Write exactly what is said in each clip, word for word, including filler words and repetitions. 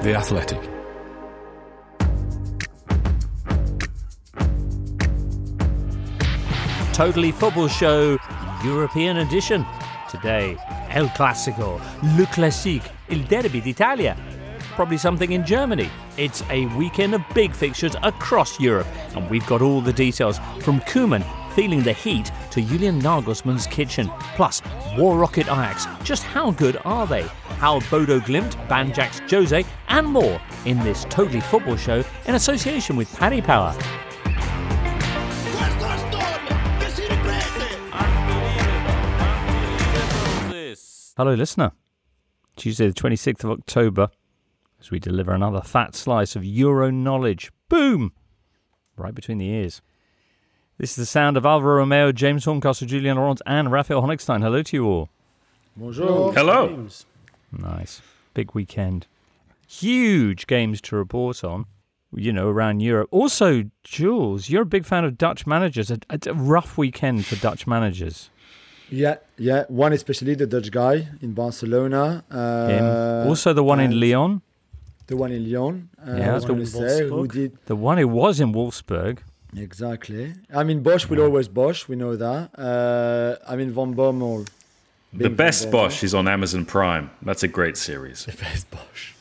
The Athletic. Totally Football Show, European edition. Today, El Clasico, Le Classique, Il Derby d'Italia. Probably something in Germany. It's a weekend of big fixtures across Europe, and we've got all the details from Koeman feeling the heat to Julian Nagelsmann's kitchen. Plus, War Rocket Ajax. Just how good are they? How Bodo Glimt, Banjax Jose, and more in this Totally Football Show in association with Paddy Power. Hello, listener. Tuesday, the twenty-sixth of October, as we deliver another fat slice of Euro knowledge. Boom! Right between the ears. This is the sound of Alvaro Romeo, James Horncastle, Julian Laurent, and Raphael Honigstein. Hello to you all. Bonjour. Hello. James. Nice. Big weekend. Huge games to report on, you know, around Europe. Also, Jules, you're a big fan of Dutch managers. A, a rough weekend for Dutch managers. Yeah, yeah. One especially the Dutch guy in Barcelona. Uh, Him. Also the one in Lyon. The one in Lyon. Uh, Yeah, I was the going to say who did The one who was in Wolfsburg. exactly. I mean, Bosch will always Bosch. We know that. Uh, I mean, Van Bommel. The best Bosch is on Amazon Prime. That's a great series. The best Bosch.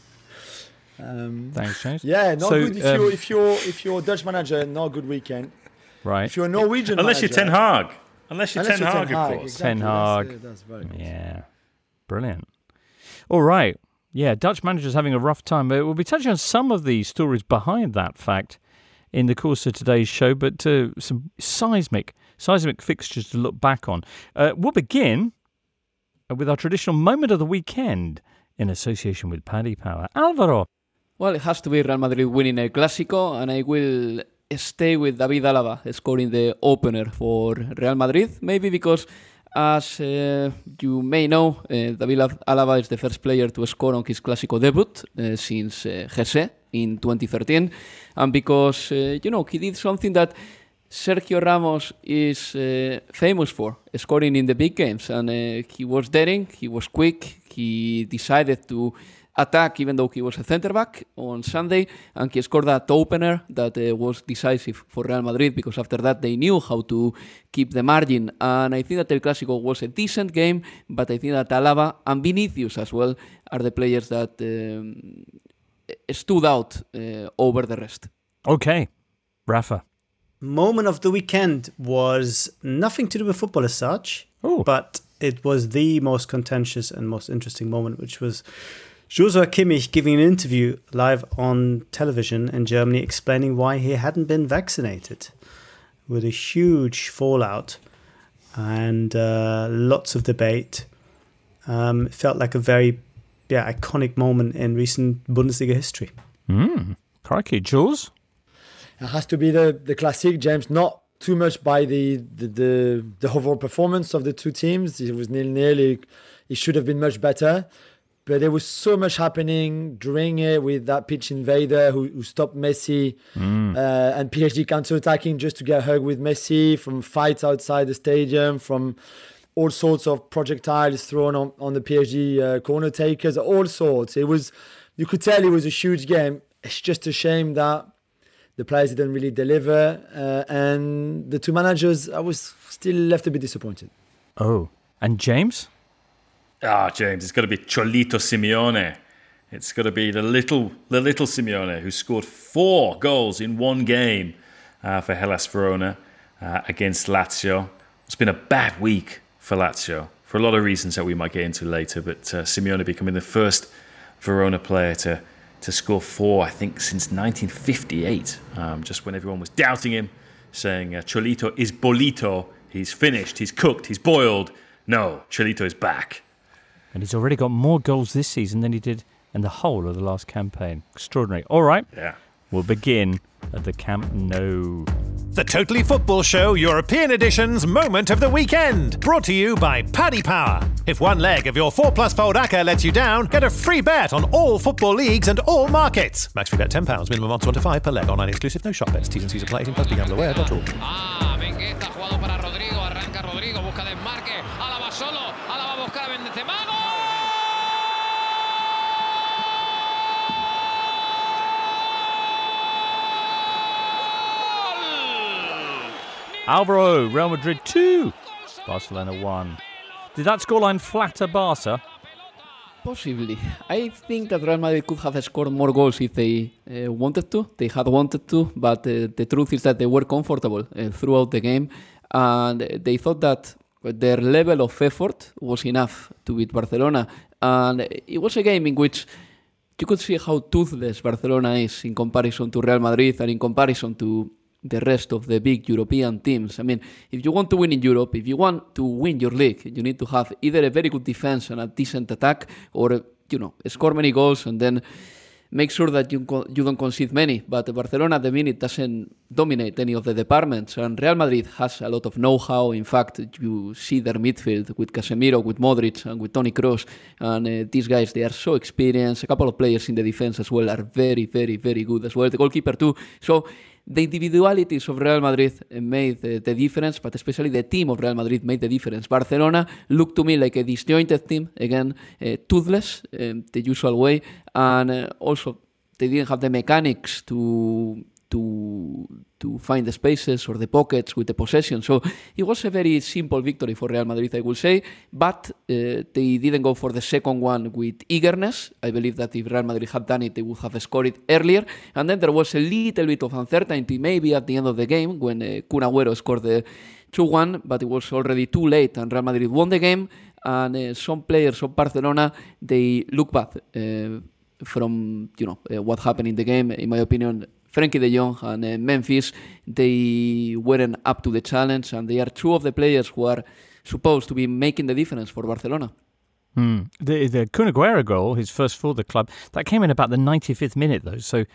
Um, Thanks, James. yeah, not So, good if um, you if you're if you're a Dutch manager. Not a good weekend. Right. If you're a Norwegian Unless manager, you're Ten Hag. Unless you're Unless Ten you're Hag, Ten of Hag, course. exactly. Ten Hag. That's, uh, that's very good. Yeah. Brilliant. All right. Yeah, Dutch managers having a rough time. But we'll be touching on some of the stories behind that fact in the course of today's show, but uh, some seismic, seismic fixtures to look back on. Uh, we'll begin with our traditional moment of the weekend in association with Paddy Power. Alvaro. Well, it has to be Real Madrid winning El Clásico, and I will stay with David Alaba scoring the opener for Real Madrid, maybe because, as uh, you may know, uh, David Alaba is the first player to score on his Clásico debut uh, since uh, Jesse in twenty thirteen, and because, uh, you know, he did something that Sergio Ramos is uh, famous for, scoring in the big games, and uh, he was daring, he was quick, he decided to attack even though he was a centre-back on Sunday, and he scored that opener that uh, was decisive for Real Madrid, because after that they knew how to keep the margin, and I think that El Clásico was a decent game, but I think that Alaba and Vinicius as well are the players that um, stood out uh, over the rest. Okay. Rafa. Moment of the weekend was nothing to do with football as such, Ooh. but it was the most contentious and most interesting moment, which was Joshua Kimmich giving an interview live on television in Germany explaining why he hadn't been vaccinated, with a huge fallout and uh, lots of debate. Um, it felt like a very yeah, iconic moment in recent Bundesliga history. Mm. Crikey. Jules? It has to be the the classic, James. Not too much by the the the, the overall performance of the two teams. It was nearly. It should have been much better. But there was so much happening during it with that pitch invader who, who stopped Messi mm. uh, and P S G counter-attacking just to get hugged with Messi, from fights outside the stadium, from all sorts of projectiles thrown on, on the P S G uh, corner takers, all sorts. It was, you could tell it was a huge game. It's just a shame that the players didn't really deliver, uh, and the two managers, I was still left a bit disappointed. Oh, and James? Ah, James, it's got to be Cholito Simeone. It's got to be the little the little Simeone who scored four goals in one game uh, for Hellas Verona uh, against Lazio. It's been a bad week for Lazio for a lot of reasons that we might get into later, but uh, Simeone becoming the first Verona player to, to score four, I think, since nineteen fifty-eight, um, just when everyone was doubting him, saying uh, Cholito is bolito, he's finished, he's cooked, he's boiled. No, Cholito is back. And he's already got more goals this season than he did in the whole of the last campaign. Extraordinary. All right. Yeah. We'll begin at the Camp Nou. The Totally Football Show European Edition's Moment of the Weekend. Brought to you by Paddy Power. If one leg of your four plus fold A C C A lets you down, get a free bet on all football leagues and all markets. Max free bet ten pounds, minimum odds one to five per leg. Online exclusive, no shop bets. T's and C's apply. eighteen plus, be gamble aware dot org. Ah, Mengueta, jugado para Rodrigo. Arranca Rodrigo, busca desmarque. Alaba solo. Alaba busca a Benzema. Alvaro, Real Madrid two, Barcelona one. Did that scoreline flatter Barca? Possibly. I think that Real Madrid could have scored more goals if they uh, wanted to. They had wanted to, but uh, the truth is that they were comfortable uh, throughout the game, and they thought that their level of effort was enough to beat Barcelona. And it was a game in which you could see how toothless Barcelona is in comparison to Real Madrid and in comparison to the rest of the big European teams. I mean, if you want to win in Europe, if you want to win your league, you need to have either a very good defense and a decent attack, or, you know, score many goals and then make sure that you co- you don't concede many. But Barcelona at the minute doesn't dominate any of the departments, and Real Madrid has a lot of know-how. In fact, you see their midfield with Casemiro, with Modric, and with Toni Kroos, and uh, these guys, they are so experienced. A couple of players in the defense as well are very, very, very good as well. The goalkeeper too. So the individualities of Real Madrid made the, the difference, but especially the team of Real Madrid made the difference. Barcelona looked to me like a disjointed team, again, uh, toothless, um, the usual way, and uh, also they didn't have the mechanics to to to find the spaces or the pockets with the possession. So it was a very simple victory for Real Madrid, I will say, but uh, they didn't go for the second one with eagerness. I believe that if Real Madrid had done it, they would have scored it earlier. And then there was a little bit of uncertainty, maybe at the end of the game, when uh, Kun Agüero scored the two one, but it was already too late, and Real Madrid won the game. And uh, some players of Barcelona, they look bad uh, from, you know, uh, what happened in the game. In my opinion, Frenkie de Jong and uh, Memphis, they weren't up to the challenge, and they are two of the players who are supposed to be making the difference for Barcelona. Hmm. The, the Kun Agüero goal, his first for the club, that came in about the ninety-fifth minute, though, so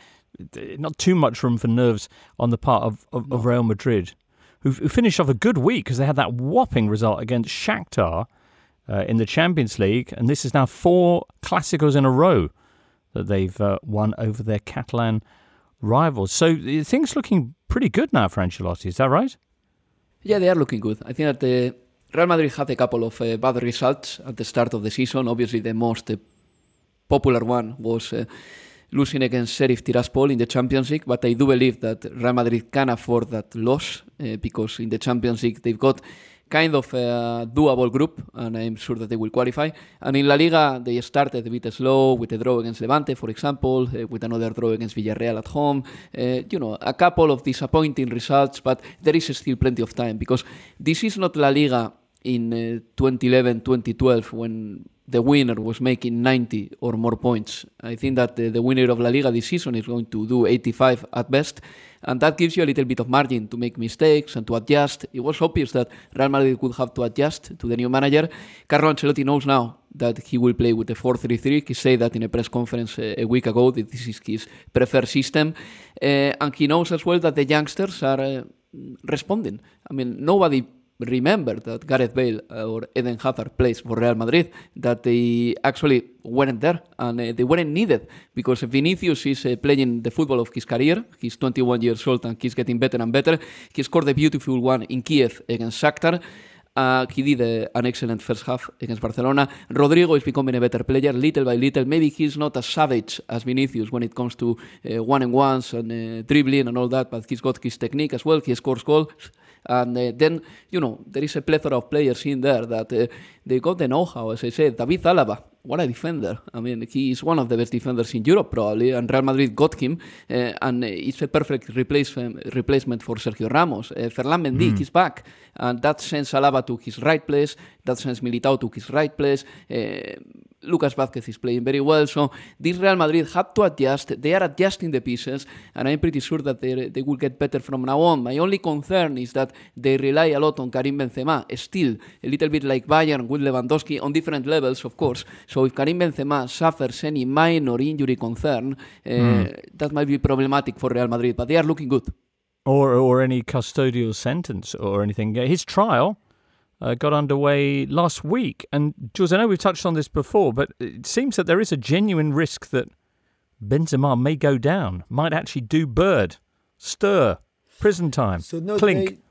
not too much room for nerves on the part of, of, no. of Real Madrid, who, who finished off a good week because they had that whopping result against Shakhtar uh, in the Champions League, and this is now four Clásicos in a row that they've uh, won over their Catalan rivals. So things looking pretty good now for Ancelotti, is that right? Yeah, they are looking good. I think that the Real Madrid had a couple of uh, bad results at the start of the season. Obviously, the most uh, popular one was uh, losing against Sheriff Tiraspol in the Champions League, but I do believe that Real Madrid can afford that loss uh, because in the Champions League they've got kind of a doable group, and I'm sure that they will qualify. And in La Liga, they started a bit slow with a draw against Levante, for example, uh, with another draw against Villarreal at home. Uh, you know, a couple of disappointing results, but there is still plenty of time, because this is not La Liga in uh, twenty eleven, twenty twelve, when the winner was making ninety or more points. I think that the, the winner of La Liga this season is going to do eighty-five at best, and that gives you a little bit of margin to make mistakes and to adjust. It was obvious that Real Madrid would have to adjust to the new manager. Carlo Ancelotti knows now that he will play with the four three three. He said that in a press conference a week ago, that this is his preferred system. Uh, and he knows as well that the youngsters are uh, responding. I mean, nobody remember that Gareth Bale or Eden Hazard plays for Real Madrid, that they actually weren't there and uh, they weren't needed, because Vinicius is uh, playing the football of his career. He's twenty-one years old and he's getting better and better. He scored a beautiful one in Kiev against Shakhtar. Uh, he did uh, an excellent first half against Barcelona. Rodrigo is becoming a better player little by little. Maybe he's not as savage as Vinicius when it comes to uh, one-on-ones and uh, dribbling and all that, but he's got his technique as well. He scores goals. And uh, then, you know, there is a plethora of players in there that uh, they got the know-how, as I said. David Alaba, what a defender. I mean, he is one of the best defenders in Europe, probably, and Real Madrid got him, uh, and it's a perfect replacement replacement for Sergio Ramos. Uh, Ferland Mendy, mm. he's back, and that sends Alaba to his right place, that sends Militao to his right place. Uh, Lucas Vázquez is playing very well, so this Real Madrid had to adjust. They are adjusting the pieces, and I'm pretty sure that they, they will get better from now on. My only concern is that they rely a lot on Karim Benzema, still a little bit like Bayern with Lewandowski, on different levels, of course. So if Karim Benzema suffers any minor injury concern, uh, mm. that might be problematic for Real Madrid, but they are looking good. Or, or any custodial sentence or anything. His trial Uh, got underway last week. And, Jules, I know we've touched on this before, but it seems that there is a genuine risk that Benzema may go down, might actually do bird, stir, prison time, so no, clink. They,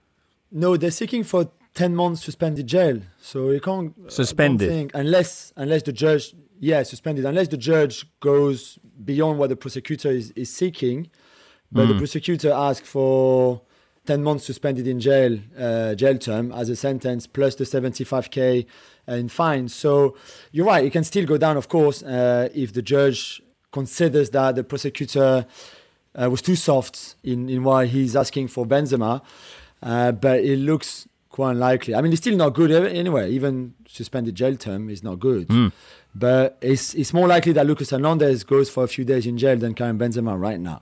no, they're seeking for ten months suspended jail. So you can't... Suspended. Think, unless, unless the judge... Yeah, suspended. Unless the judge goes beyond what the prosecutor is, is seeking. But mm. the prosecutor asked for ten months suspended in jail, uh, jail term as a sentence, plus the seventy-five K in fine. So you're right, it can still go down, of course, uh, if the judge considers that the prosecutor uh, was too soft in, in why he's asking for Benzema. Uh, but it looks quite unlikely. I mean, it's still not good anyway. Even suspended jail term is not good. Mm. But it's it's more likely that Lucas Hernandez goes for a few days in jail than Karim Benzema right now.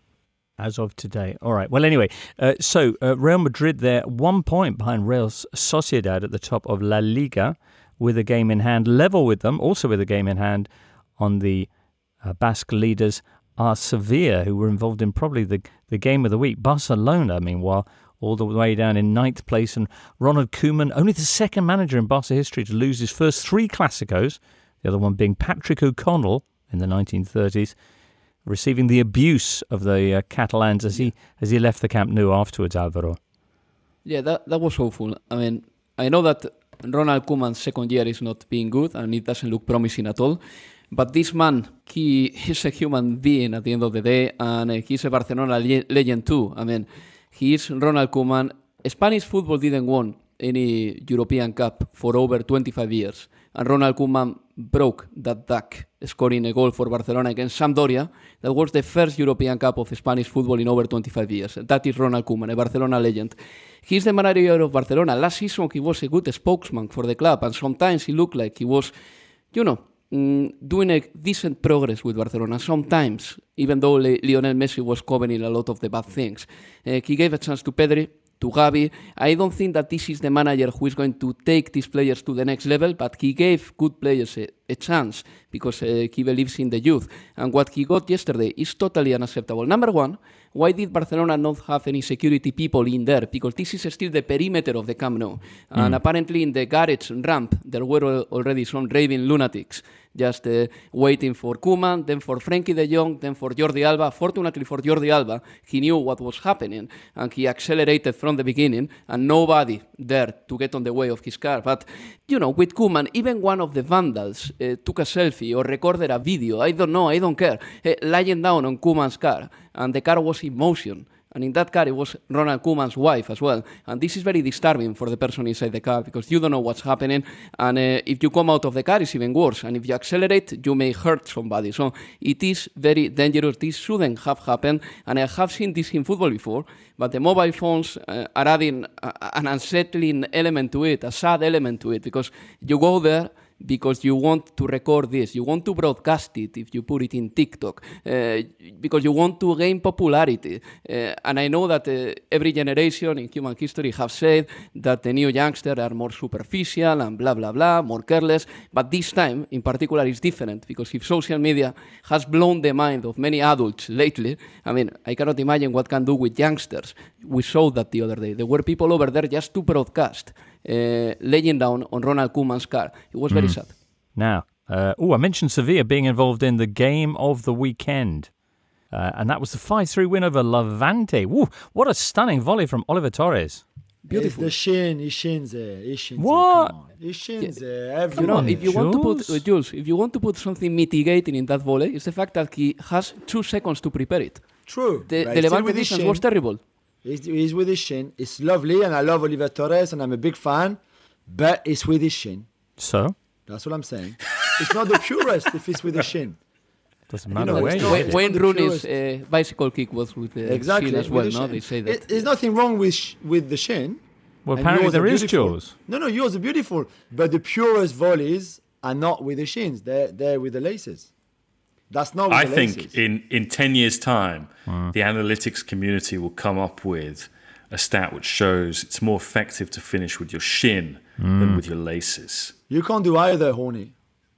As of today. All right. Well, anyway, uh, so uh, Real Madrid, they're one point behind Real Sociedad at the top of La Liga with a game in hand, level with them, also with a game in hand on the uh, Basque leaders are Sevilla, who were involved in probably the, the game of the week. Barcelona, meanwhile, all the way down in ninth place, and Ronald Koeman, only the second manager in Barca history to lose his first three Clásicos, the other one being Patrick O'Connell in the nineteen thirties, receiving the abuse of the uh, Catalans as he as he left the Camp Nou afterwards, Alvaro. Yeah, that, that was awful. I mean, I know that Ronald Koeman's second year is not being good and it doesn't look promising at all, but this man, he is a human being at the end of the day, and uh, he's a Barcelona le- legend too. I mean, he is Ronald Koeman. Spanish football didn't win any European Cup for over twenty-five years. And Ronald Koeman broke that duck, scoring a goal for Barcelona against Sampdoria. That was the first European Cup of Spanish football in over twenty-five years. That is Ronald Koeman, a Barcelona legend. He's the manager of Barcelona. Last season, he was a good spokesman for the club, and sometimes he looked like he was, you know, mm, doing a decent progress with Barcelona. Sometimes, even though Le- Lionel Messi was covering a lot of the bad things. Uh, he gave a chance to Pedri, to Gavi. I don't think that this is the manager who is going to take these players to the next level, but he gave good players a, a chance because uh, he believes in the youth. And what he got yesterday is totally unacceptable. Number one, why did Barcelona not have any security people in there? Because this is still the perimeter of the Camp Nou. Mm. And apparently in the garage ramp, there were already some raving lunatics just uh, waiting for Koeman, then for Frenkie de Jong, then for Jordi Alba. Fortunately for Jordi Alba, he knew what was happening and he accelerated from the beginning and nobody there to get on the way of his car. But, you know, with Koeman, even one of the vandals uh, took a selfie or recorded a video, I don't know, I don't care, uh, lying down on Koeman's car, and the car was in motion. And in that car, it was Ronald Koeman's wife as well. And this is very disturbing for the person inside the car because you don't know what's happening. And uh, if you come out of the car, it's even worse. And if you accelerate, you may hurt somebody. So it is very dangerous. This shouldn't have happened. And I have seen this in football before. But the mobile phones uh, are adding a, an unsettling element to it, a sad element to it. Because you go there because you want to record this, you want to broadcast it if you put it in TikTok, uh, because you want to gain popularity. Uh, and I know that uh, every generation in human history have said that the new youngsters are more superficial and blah, blah, blah, more careless. But this time, in particular, is different because if social media has blown the mind of many adults lately, I mean, I cannot imagine what can do with youngsters. We saw that the other day. There were people over there just to broadcast. Uh, laying down on Ronald Koeman's car. It was very mm. sad. Now, uh, oh, I mentioned Sevilla being involved in the game of the weekend. Uh, and that was the five three win over Levante. Woo, what a stunning volley from Oliver Torres. Beautiful. It's the shin, he shins there. He shins what? He shins there. You know, if you want to put, uh, Jules, if you want to put something mitigating in that volley, it's the fact that he has two seconds to prepare it. True. The, the Levante defense was terrible. He's, he's with his shin. It's lovely, and I love Oliver Torres, and I'm a big fan, but it's with his shin. So? That's what I'm saying. It's not the purest if it's with his shin. Doesn't matter you know, where you Wayne, Wayne Rooney's uh, bicycle kick was with the exactly, shin as well, the no? Shin. They say that. It, there's nothing wrong with sh- with the shin. Well, apparently there is, Jules. No, no, yours are beautiful, but the purest volleys are not with the shins. They're, they're with the laces. That's not with I the think laces. in, in ten years' time, mm. the analytics community will come up with a stat which shows it's more effective to finish with your shin mm. than with your laces. You can't do either, Horny.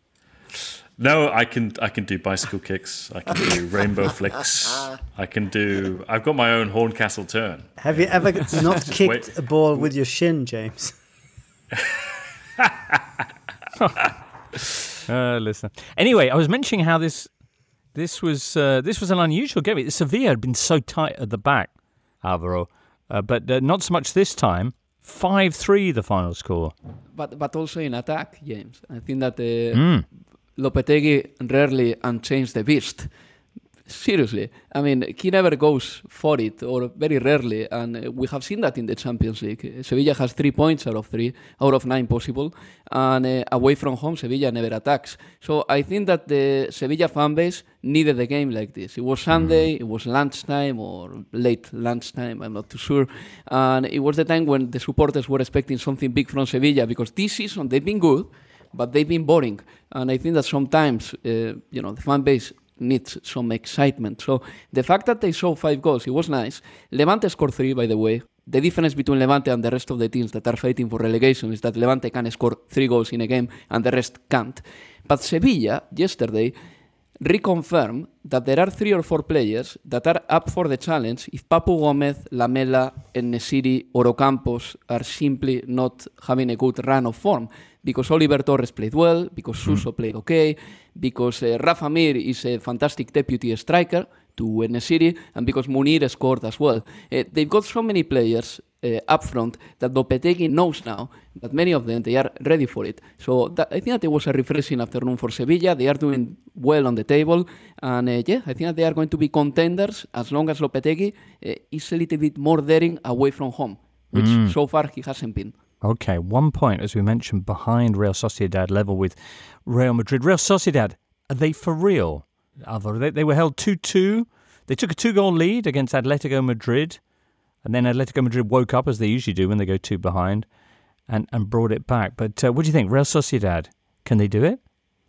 No, I can I can do bicycle kicks. I can do rainbow flicks. I can do... I've got my own Horncastle turn. Have you ever not kicked Wait. a ball with your shin, James? uh, listen. Anyway, I was mentioning how this... This was uh, this was an unusual game. Sevilla had been so tight at the back, Alvaro, uh, but uh, not so much this time. five three the final score. But but also in attack, James. I think that uh, mm. Lopetegui rarely unchanged the beast. Seriously, I mean, he never goes for it, or very rarely, and uh, we have seen that in the Champions League. Sevilla has three points out of three, out of nine possible, and uh, away from home, Sevilla never attacks. So I think that the Sevilla fan base needed a game like this. It was Sunday, it was lunchtime, or late lunchtime, I'm not too sure, and it was the time when the supporters were expecting something big from Sevilla, because this season they've been good, but they've been boring, and I think that sometimes, uh, you know, the fan base needs some excitement. So the fact that they saw five goals, it was nice. Levante scored three, by the way. The difference between Levante and the rest of the teams that are fighting for relegation is that Levante can score three goals in a game and the rest can't. But Sevilla, yesterday, reconfirmed that there are three or four players that are up for the challenge if Papu Gomez, Lamela, En-Nesyri or Ocampos are simply not having a good run of form. Because Oliver Torres played well, because Suso mm. played okay, because uh, Rafa Mir is a fantastic deputy striker to En-Nesyri, and because Munir scored as well. Uh, they've got so many players uh, up front that Lopetegui knows now that many of them, they are ready for it. So that, I think that it was a refreshing afternoon for Sevilla. They are doing well on the table, and uh, yeah, I think that they are going to be contenders as long as Lopetegui uh, is a little bit more daring away from home, which mm. so far he hasn't been. Okay, one point, as we mentioned, behind Real Sociedad, level with Real Madrid. Real Sociedad, are they for real, Alvaro? They, they were held two two. They took a two-goal lead against Atletico Madrid, and then Atletico Madrid woke up, as they usually do when they go two behind, and, and brought it back. But uh, what do you think? Real Sociedad, can they do it?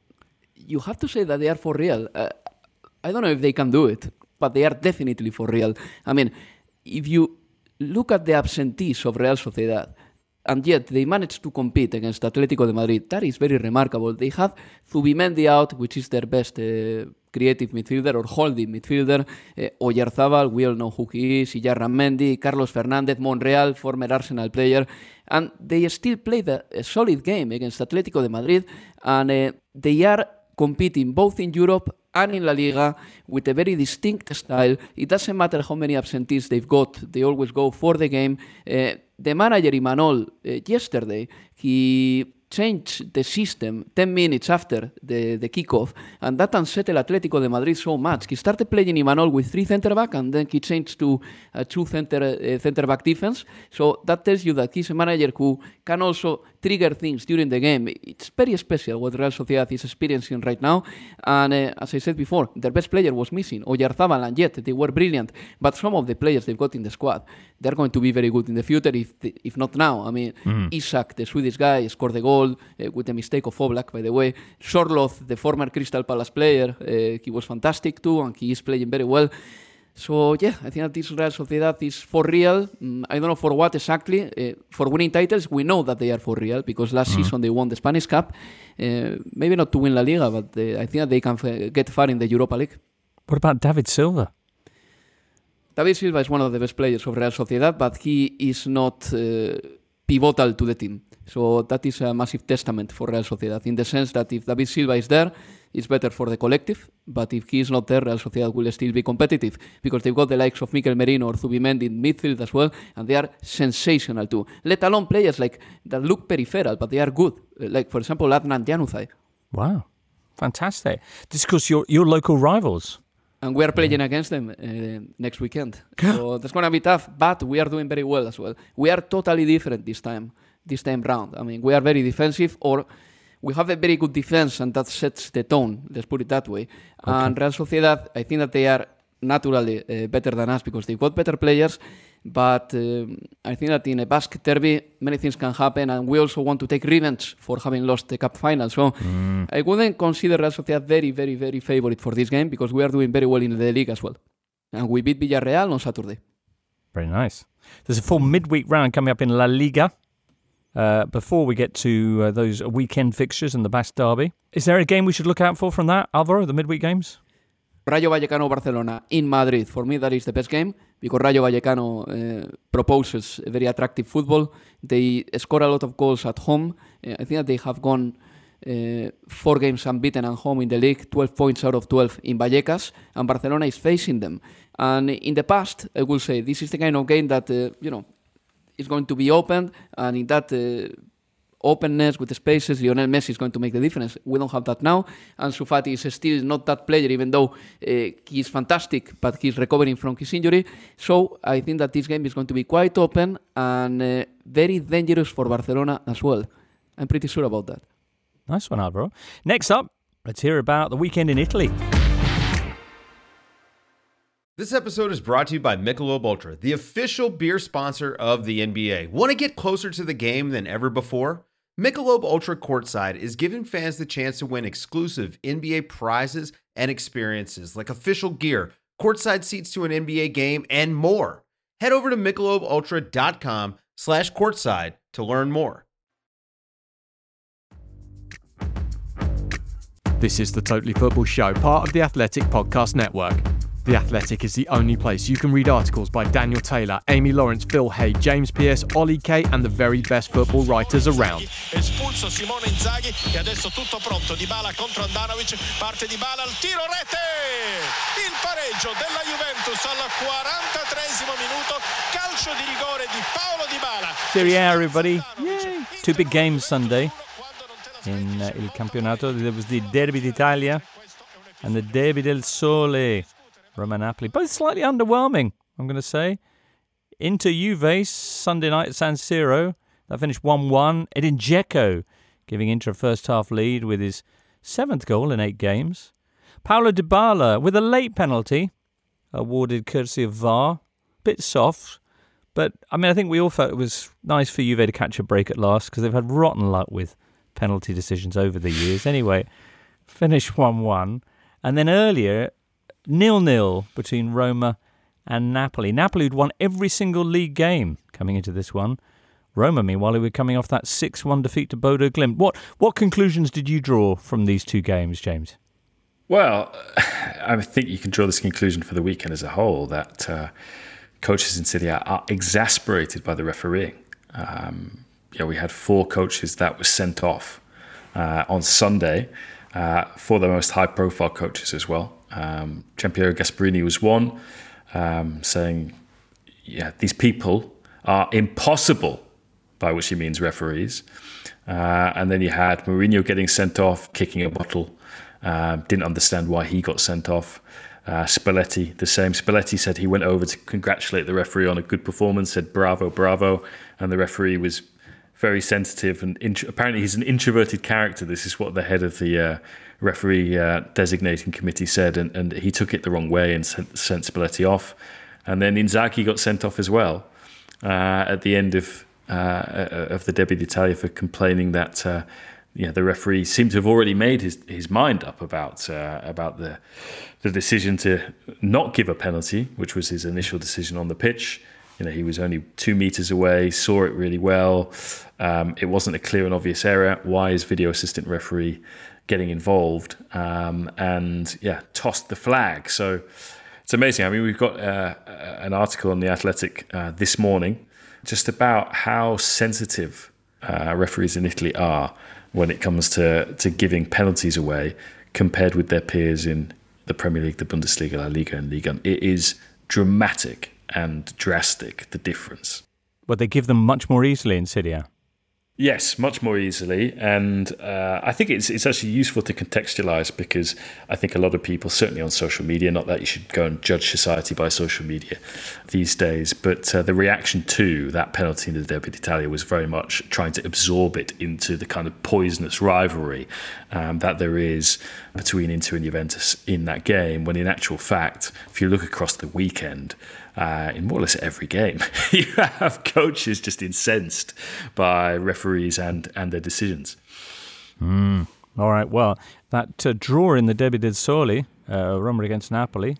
You have to say that they are for real. Uh, I don't know if they can do it, but they are definitely for real. I mean, if you look at the absentees of Real Sociedad, and yet they managed to compete against Atletico de Madrid. That is very remarkable. They have Zubimendi out, which is their best uh, creative midfielder or holding midfielder. Uh, Oyarzabal, we all know who he is. Iyarramendi, Carlos Fernandez, Monreal, former Arsenal player. And they still played a, a solid game against Atletico de Madrid. And uh, they are competing both in Europe and in La Liga with a very distinct style. It doesn't matter how many absentees they've got. They always go for the game. Uh, the manager, Imanol, uh, yesterday, he changed the system ten minutes after the, the kickoff, and that unsettled Atletico de Madrid so much. He started playing Imanol with three centre-back, and then he changed to a two center, uh, centre-back defense. So that tells you that he's a manager who can also trigger things during the game. It's very special what Real Sociedad is experiencing right now. And uh, as I said before, their best player was missing, Oyarzabal, and yet they were brilliant. But some of the players they've got in the squad, they're going to be very good in the future, if if not now. I mean, mm. Isak, the Swedish guy, scored the goal uh, with the mistake of Oblak, by the way. Sorloth, the former Crystal Palace player, uh, he was fantastic too, and he is playing very well. So, yeah, I think that this Real Sociedad is for real. Mm, I don't know for what exactly. Uh, for winning titles, we know that they are for real, because last mm. season they won the Spanish Cup. Uh, maybe not to win La Liga, but uh, I think that they can f- get far in the Europa League. What about David Silva? David Silva is one of the best players of Real Sociedad, but he is not uh, pivotal to the team. So that is a massive testament for Real Sociedad, in the sense that if David Silva is there, it's better for the collective, but if he is not there, Real Sociedad will still be competitive, because they've got the likes of Mikel Merino or Zubimendi in midfield as well, and they are sensational too. Let alone players like that look peripheral, but they are good, like, for example, Adnan Januzaj. Wow, fantastic. This is because you're, you're local rivals. And we are playing yeah. against them uh, next weekend. So that's going to be tough, but we are doing very well as well. We are totally different this time, this time round. I mean, we are very defensive, or we have a very good defense, and that sets the tone, let's put it that way. Okay. And Real Sociedad, I think that they are naturally uh, better than us, because they've got better players, but uh, I think that in a Basque derby, many things can happen, and we also want to take revenge for having lost the cup final. So mm. I wouldn't consider Real Sociedad very, very, very favourite for this game, because we are doing very well in the league as well. And we beat Villarreal on Saturday. Very nice. There's a full midweek round coming up in La Liga. Uh, before we get to uh, those weekend fixtures and the Basque derby. Is there a game we should look out for from that, Alvaro, the midweek games? Rayo Vallecano-Barcelona in Madrid. For me, that is the best game, because Rayo Vallecano uh, proposes a very attractive football. They score a lot of goals at home. Uh, I think that they have gone uh, four games unbeaten at home in the league, twelve points out of twelve in Vallecas, and Barcelona is facing them. And in the past, I will say, this is the kind of game that, uh, you know, is going to be opened, and in that uh, openness, with the spaces. Lionel Messi is going to make the difference. We don't have that now. Ansu Fati is still not that player, even though uh, he's fantastic, but he's recovering from his injury. So I think that this game is going to be quite open and uh, very dangerous for Barcelona as well. I'm pretty sure about that. Nice one, Alvaro. Next up, let's hear about the weekend in Italy. This episode is brought to you by Michelob Ultra, the official beer sponsor of the N B A. Want to get closer to the game than ever before? Michelob Ultra Courtside is giving fans the chance to win exclusive N B A prizes and experiences like official gear, courtside seats to an N B A game, and more. Head over to michelobultra.com slash courtside to learn more. This is the Totally Football Show, part of the Athletic Podcast Network. The Athletic is the only place you can read articles by Daniel Taylor, Amy Lawrence, Phil Hay, James Pearce, Ollie Kay, and the very best football writers around. Espulso Simone Inzaghi e adesso tutto pronto. Dybala contro Andanovic, parte Dybala al tiro, rete! Il pareggio della Juventus al quarantatreesimo minuto, calcio di rigore di Paolo Dybala. Serie A, everybody. Yay! Two big games Sunday in uh, Il Campionato. There was the Derby d'Italia and the Derby del Sole. Roma-Napoli, both slightly underwhelming, I'm going to say. Inter Juve, Sunday night at San Siro, that finished one one. Edin Dzeko giving Inter a first-half lead with his seventh goal in eight games. Paulo Dybala with a late penalty, awarded courtesy of V A R. Bit soft, but I mean, I think we all felt it was nice for Juve to catch a break at last because they've had rotten luck with penalty decisions over the years. Anyway, finished one one. And then earlier, nil-nil between Roma and Napoli. Napoli had won every single league game coming into this one. Roma, meanwhile, who were coming off that six one defeat to Bodo Glimt. What what conclusions did you draw from these two games, James? Well, I think you can draw this conclusion for the weekend as a whole, that uh, coaches in Serie A are exasperated by the refereeing. Um, yeah, we had four coaches that were sent off uh, on Sunday, uh, for the most high-profile coaches as well. Um, Gianpiero Gasperini was one, um, saying, yeah, these people are impossible, by which he means referees. Uh, and then you had Mourinho getting sent off, kicking a bottle, uh, didn't understand why he got sent off. Uh, Spalletti, the same. Spalletti said he went over to congratulate the referee on a good performance, said bravo, bravo, and the referee was very sensitive, and int- apparently he's an introverted character. This is what the head of the uh, referee uh, designating committee said, and, and he took it the wrong way and sent, sent Spalletti off. And then Inzaghi got sent off as well uh, at the end of uh, of the Derby d'Italia for complaining that uh, you know, the referee seemed to have already made his, his mind up about uh, about the the decision to not give a penalty, which was his initial decision on the pitch. You know, he was only two meters away, saw it really well. Um, it wasn't a clear and obvious error. Why is video assistant referee getting involved? Um, and yeah, tossed the flag. So it's amazing. I mean, we've got uh, an article on The Athletic uh, this morning just about how sensitive uh, referees in Italy are when it comes to, to giving penalties away compared with their peers in the Premier League, the Bundesliga, La Liga and Liga. It is dramatic and drastic, the difference. Well, they give them much more easily in Serie A. Yes, much more easily. And uh, I think it's it's actually useful to contextualize, because I think a lot of people, certainly on social media, not that you should go and judge society by social media these days, but uh, the reaction to that penalty in the Derby d'Italia was very much trying to absorb it into the kind of poisonous rivalry um, that there is between Inter and Juventus in that game, when in actual fact, if you look across the weekend, Uh, in more or less every game, you have coaches just incensed by referees and, and their decisions. Mm. All right, well, that uh, draw in the Derby del Sole, uh, Roma against Napoli,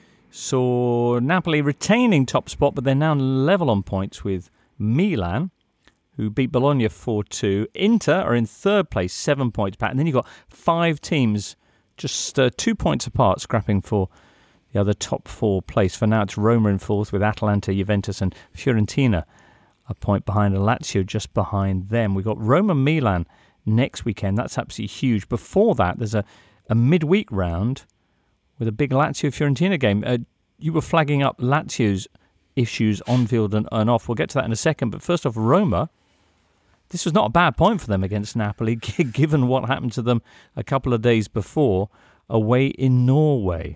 saw Napoli retaining top spot, but they're now level on points with Milan, who beat Bologna four two. Inter are in third place, seven points back. And then you've got five teams just uh, two points apart, scrapping for the other top four place. For now, it's Roma in fourth with Atalanta, Juventus and Fiorentina a point behind, and Lazio just behind them. We've got Roma-Milan next weekend. That's absolutely huge. Before that, there's a, a midweek round with a big Lazio-Fiorentina game. Uh, you were flagging up Lazio's issues on field and, and off. We'll get to that in a second. But first off, Roma, this was not a bad point for them against Napoli, given what happened to them a couple of days before away in Norway.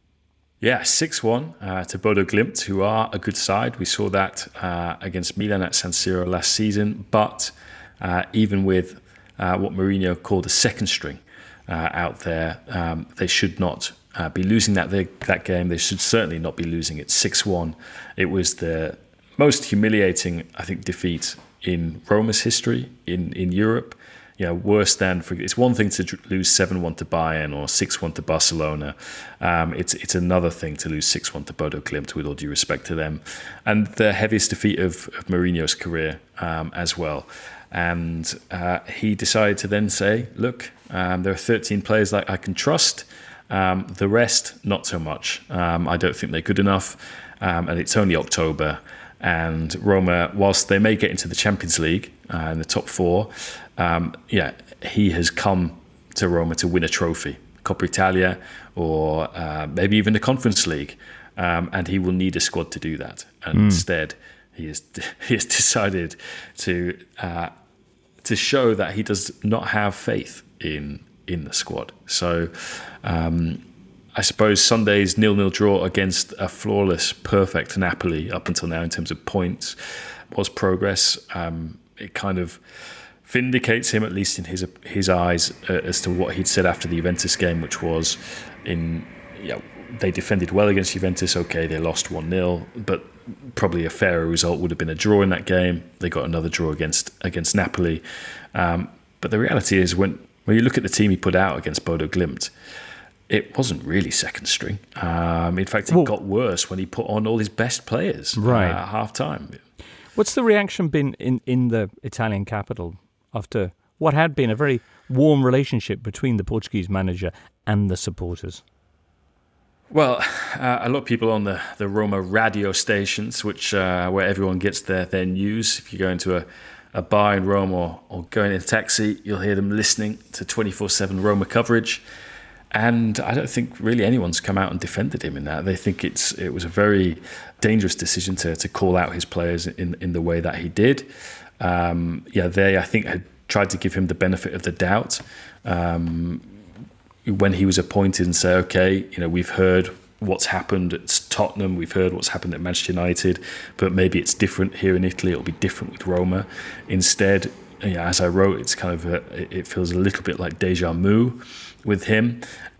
Yeah, six one uh, to Bodo Glimt, who are a good side. We saw that uh, against Milan at San Siro last season. But uh, even with uh, what Mourinho called a second string uh, out there, um, they should not uh, be losing that that game. They should certainly not be losing it six one. It was the most humiliating, I think, defeat in Roma's history in, in Europe. You know, worse than for, it's one thing to lose seven one to Bayern or six one to Barcelona. Um, it's it's another thing to lose six one to Bodo Glimt, with all due respect to them, and the heaviest defeat of, of Mourinho's career um, as well. And uh, he decided to then say, "Look, um, there are thirteen players that I can trust. Um, the rest, not so much. Um, I don't think they're good enough, um, and it's only October." And Roma, whilst they may get into the Champions League uh, in the top four, um, yeah, he has come to Roma to win a trophy, Coppa Italia, or uh, maybe even the Conference League, um, and he will need a squad to do that. And mm. instead, he has he has decided to uh, to show that he does not have faith in in the squad. So. Um, I suppose Sunday's nil-nil draw against a flawless, perfect Napoli up until now in terms of points was progress. Um, it kind of vindicates him, at least in his his eyes, uh, as to what he'd said after the Juventus game, which was in you know, they defended well against Juventus. Okay, they lost one nil, but probably a fairer result would have been a draw in that game. They got another draw against against Napoli. Um, but the reality is, when when you look at the team he put out against Bodo Glimt, it wasn't really second string. Um, in fact, it well, got worse when he put on all his best players right. uh, at half-time. What's the reaction been in, in the Italian capital after what had been a very warm relationship between the Portuguese manager and the supporters? Well, uh, a lot of people on the, the Roma radio stations, which uh, where everyone gets their, their news. If you go into a, a bar in Rome or, or go in a taxi, you'll hear them listening to twenty-four seven Roma coverage. And I don't think really anyone's come out and defended him in that. They think it's it was a very dangerous decision to to call out his players in, in the way that he did. Um, yeah, they, I think, had tried to give him the benefit of the doubt um, when he was appointed and say, okay, you know, we've heard what's happened at Tottenham, we've heard what's happened at Manchester United, but maybe it's different here in Italy, it'll be different with Roma. Instead, yeah, as I wrote, it's kind of a, it feels a little bit like deja vu with him.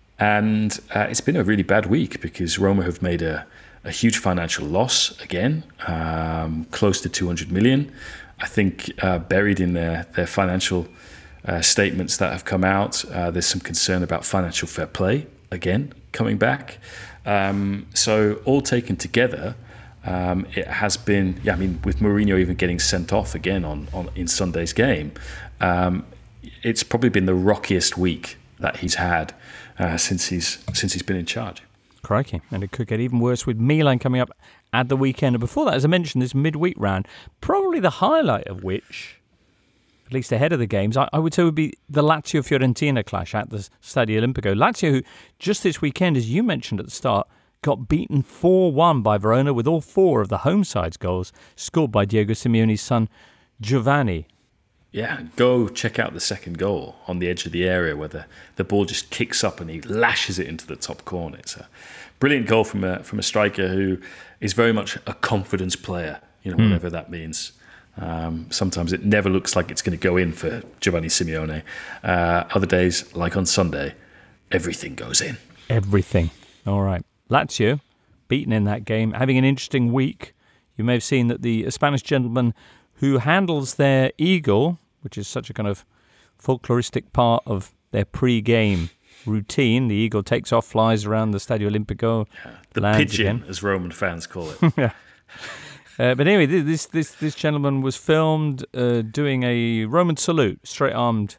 And uh, it's been a really bad week because Roma have made a, a huge financial loss again, um, close to two hundred million. I think uh, buried in their, their financial uh, statements that have come out, uh, there's some concern about financial fair play again coming back. Um, so all taken together, um, it has been, yeah, I mean, with Mourinho even getting sent off again on, on in Sunday's game, um, it's probably been the rockiest week that he's had uh, since he's since he's been in charge. Crikey. And it could get even worse with Milan coming up at the weekend. And before that, as I mentioned, this midweek round, probably the highlight of which, at least ahead of the games, I, I would say would be the Lazio-Fiorentina clash at the Stadio Olimpico. Lazio, who just this weekend, as you mentioned at the start, got beaten four one by Verona with all four of the home side's goals scored by Diego Simeone's son, Giovanni. Yeah, go check out the second goal on the edge of the area where the, the ball just kicks up and he lashes it into the top corner. It's a brilliant goal from a from a striker who is very much a confidence player, you know, mm. whatever that means. Um, sometimes it never looks like it's going to go in for Giovanni Simeone. Uh, other days, like on Sunday, everything goes in. Everything. All right. Lazio, beaten in that game, having an interesting week. You may have seen that the Spanish gentleman who handles their eagle, which is such a kind of folkloristic part of their pre-game routine. The eagle takes off, flies around the Stadio Olimpico. Yeah, the pigeon, again. As Roman fans call it. yeah. Uh, but anyway, this this this gentleman was filmed uh, doing a Roman salute, straight-armed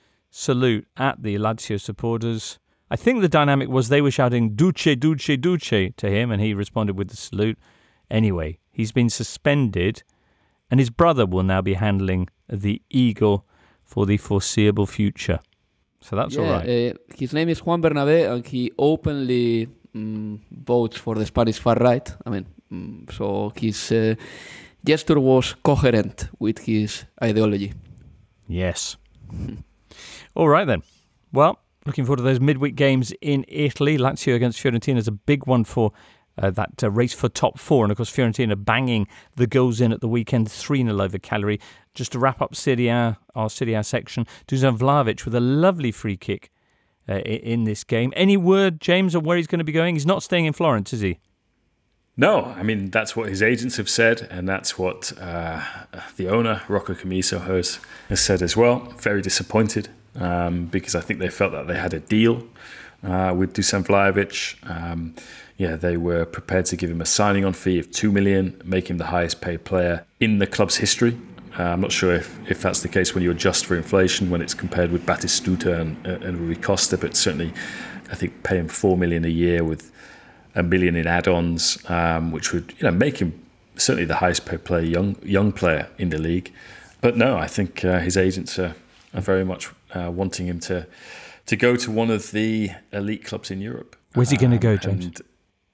salute at the Lazio supporters. I think the dynamic was they were shouting "Duce, Duce, Duce" to him, and he responded with the salute. Anyway, he's been suspended, and his brother will now be handling the eagle for the foreseeable future. So that's yeah, all right. Uh, his name is Juan Bernabé, and he openly um, votes for the Spanish far right. I mean, um, so his uh, gesture was coherent with his ideology. Yes. All right then. Well, looking forward to those midweek games in Italy. Lazio against Fiorentina is a big one for uh, that uh, race for top four. And of course, Fiorentina banging the goals in at the weekend, three nil over Cagliari. Just to wrap up Serie A, our Serie A section, Dusan Vlahovic with a lovely free kick uh, in this game. Any word, James, on where he's going to be going? He's not staying in Florence, is he? No, I mean, that's what his agents have said, and that's what uh, the owner, Rocco Commisso, has, has said as well. Very disappointed um, because I think they felt that they had a deal uh, with Dusan Vlahovic. Um, yeah, they were prepared to give him a signing-on fee of two million dollars, make him the highest-paid player in the club's history. Uh, I'm not sure if, if that's the case when you adjust for inflation, when it's compared with Batistuta and, and Rui Costa, but certainly I think pay him four million dollars a year with a million in add-ons, um, which would you know make him certainly the highest paid player, young young player in the league. But no, I think uh, his agents are, are very much uh, wanting him to to go to one of the elite clubs in Europe. Where's he going to go, James? And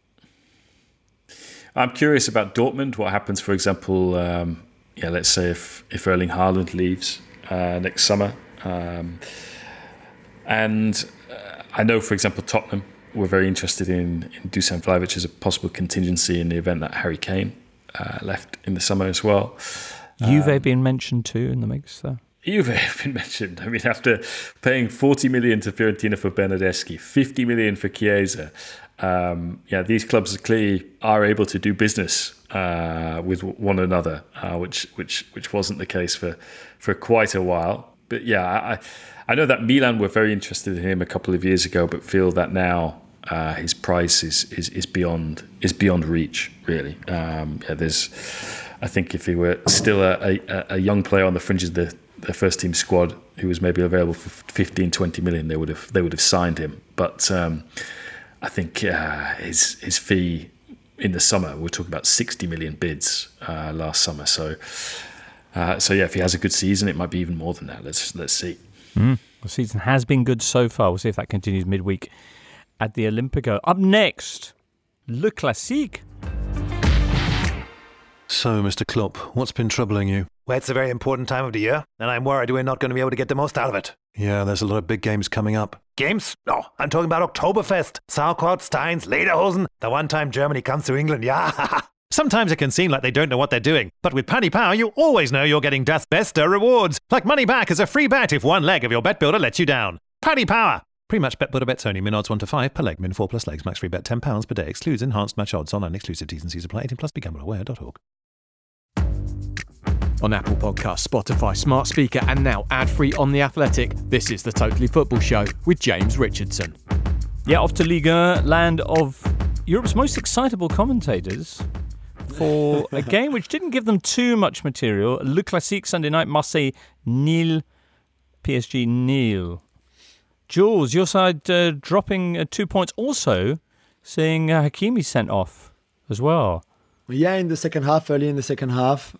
I'm curious about Dortmund. What happens, for example, um, yeah, let's say if if Erling Haaland leaves uh, next summer, um, and uh, I know, for example, Tottenham. We're very interested in, in Dusan Vlahovic as a possible contingency in the event that Harry Kane uh, left in the summer as well. Juve um, been mentioned too in the mix there. Juve have been mentioned. I mean, after paying forty million to Fiorentina for Bernardeschi, fifty million for Chiesa, um, yeah, these clubs clearly are able to do business uh, with one another, uh, which which which wasn't the case for, for quite a while. But yeah, I. I know that Milan were very interested in him a couple of years ago, but feel that now uh, his price is, is is beyond is beyond reach. Really, um, yeah, there's. I think if he were still a, a, a young player on the fringes of the, the first team squad, who was maybe available for fifteen, twenty million, they would have they would have signed him. But um, I think uh, his his fee in the summer, we're talking about sixty million bids uh, last summer. So uh, so yeah, if he has a good season, it might be even more than that. Let's let's see. Mm. The season has been good so far. We'll see if that continues midweek at the Olimpico. Up next, Le Classique. So, Mister Klopp, what's been troubling you? Well, it's a very important time of the year, and I'm worried we're not going to be able to get the most out of it. Yeah, there's a lot of big games coming up. Games? No, I'm talking about Oktoberfest, Sauerkraut, Steins, Lederhosen, the one time Germany comes to England, yeah. Sometimes it can seem like they don't know what they're doing, but with Paddy Power, you always know you're getting Das Beste rewards, like money back as a free bet if one leg of your bet builder lets you down. Paddy Power! Pre-match bet builder bets only, min odds one to five per leg, min four plus legs, max free bet ten pounds per day, excludes enhanced match odds, online exclusive T's and C's apply, eighteen plus, be gamble aware dot org. On Apple Podcasts, Spotify, Smart Speaker, and now ad-free on The Athletic, this is the Totally Football Show with James Richardson. Yeah, off to Liga, land of Europe's most excitable commentators, for a game which didn't give them too much material. Le Classique Sunday night, Marseille nil, P S G nil. Jules, your side uh, dropping uh, two points, also seeing uh, Hakimi sent off as well. Yeah, in the second half, early in the second half,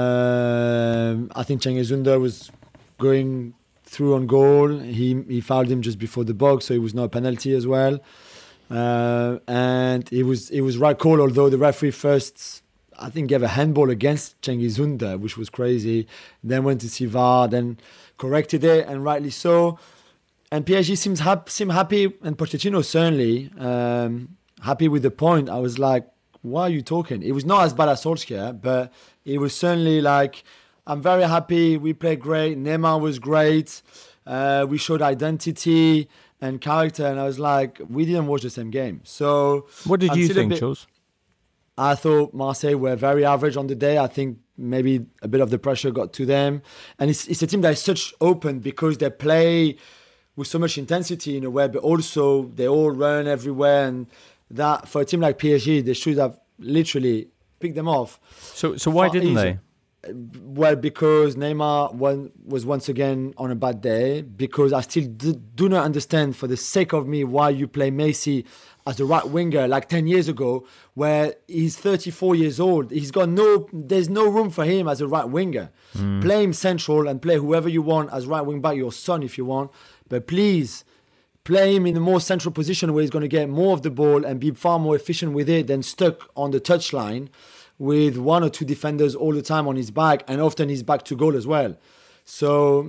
uh, I think Cengiz Ünder was going through on goal. He he fouled him just before the box, so it was no penalty as well. Uh, and it was it was right call, although the referee first, I think, gave a handball against Cengiz Ünder, which was crazy. Then went to see V A R, then corrected it, and rightly so. And P S G seems hap- seemed happy, and Pochettino certainly um, happy with the point. I was like, why are you talking? It was not as bad as Solskjaer, but it was certainly like, I'm very happy. We played great. Neymar was great. Uh, we showed identity and character, and I was like, we didn't watch the same game. So, what did I'm you still a think, bit- Jules? I thought Marseille were very average on the day. I think maybe a bit of the pressure got to them. And it's, it's a team that is such open because they play with so much intensity in a way, but also they all run everywhere. And that, for a team like P S G, they should have literally picked them off. So, so why Far didn't easier. they? Well, because Neymar one, was once again on a bad day. Because I still do, do not understand, for the sake of me, why you play Messi as a right winger like ten years ago, where he's thirty-four years old. He's got no, there's no room for him as a right winger. Mm. Play him central and play whoever you want as right wing back, your son if you want. But please, play him in a more central position where he's going to get more of the ball and be far more efficient with it than stuck on the touchline with one or two defenders all the time on his back, and often his back to goal as well. So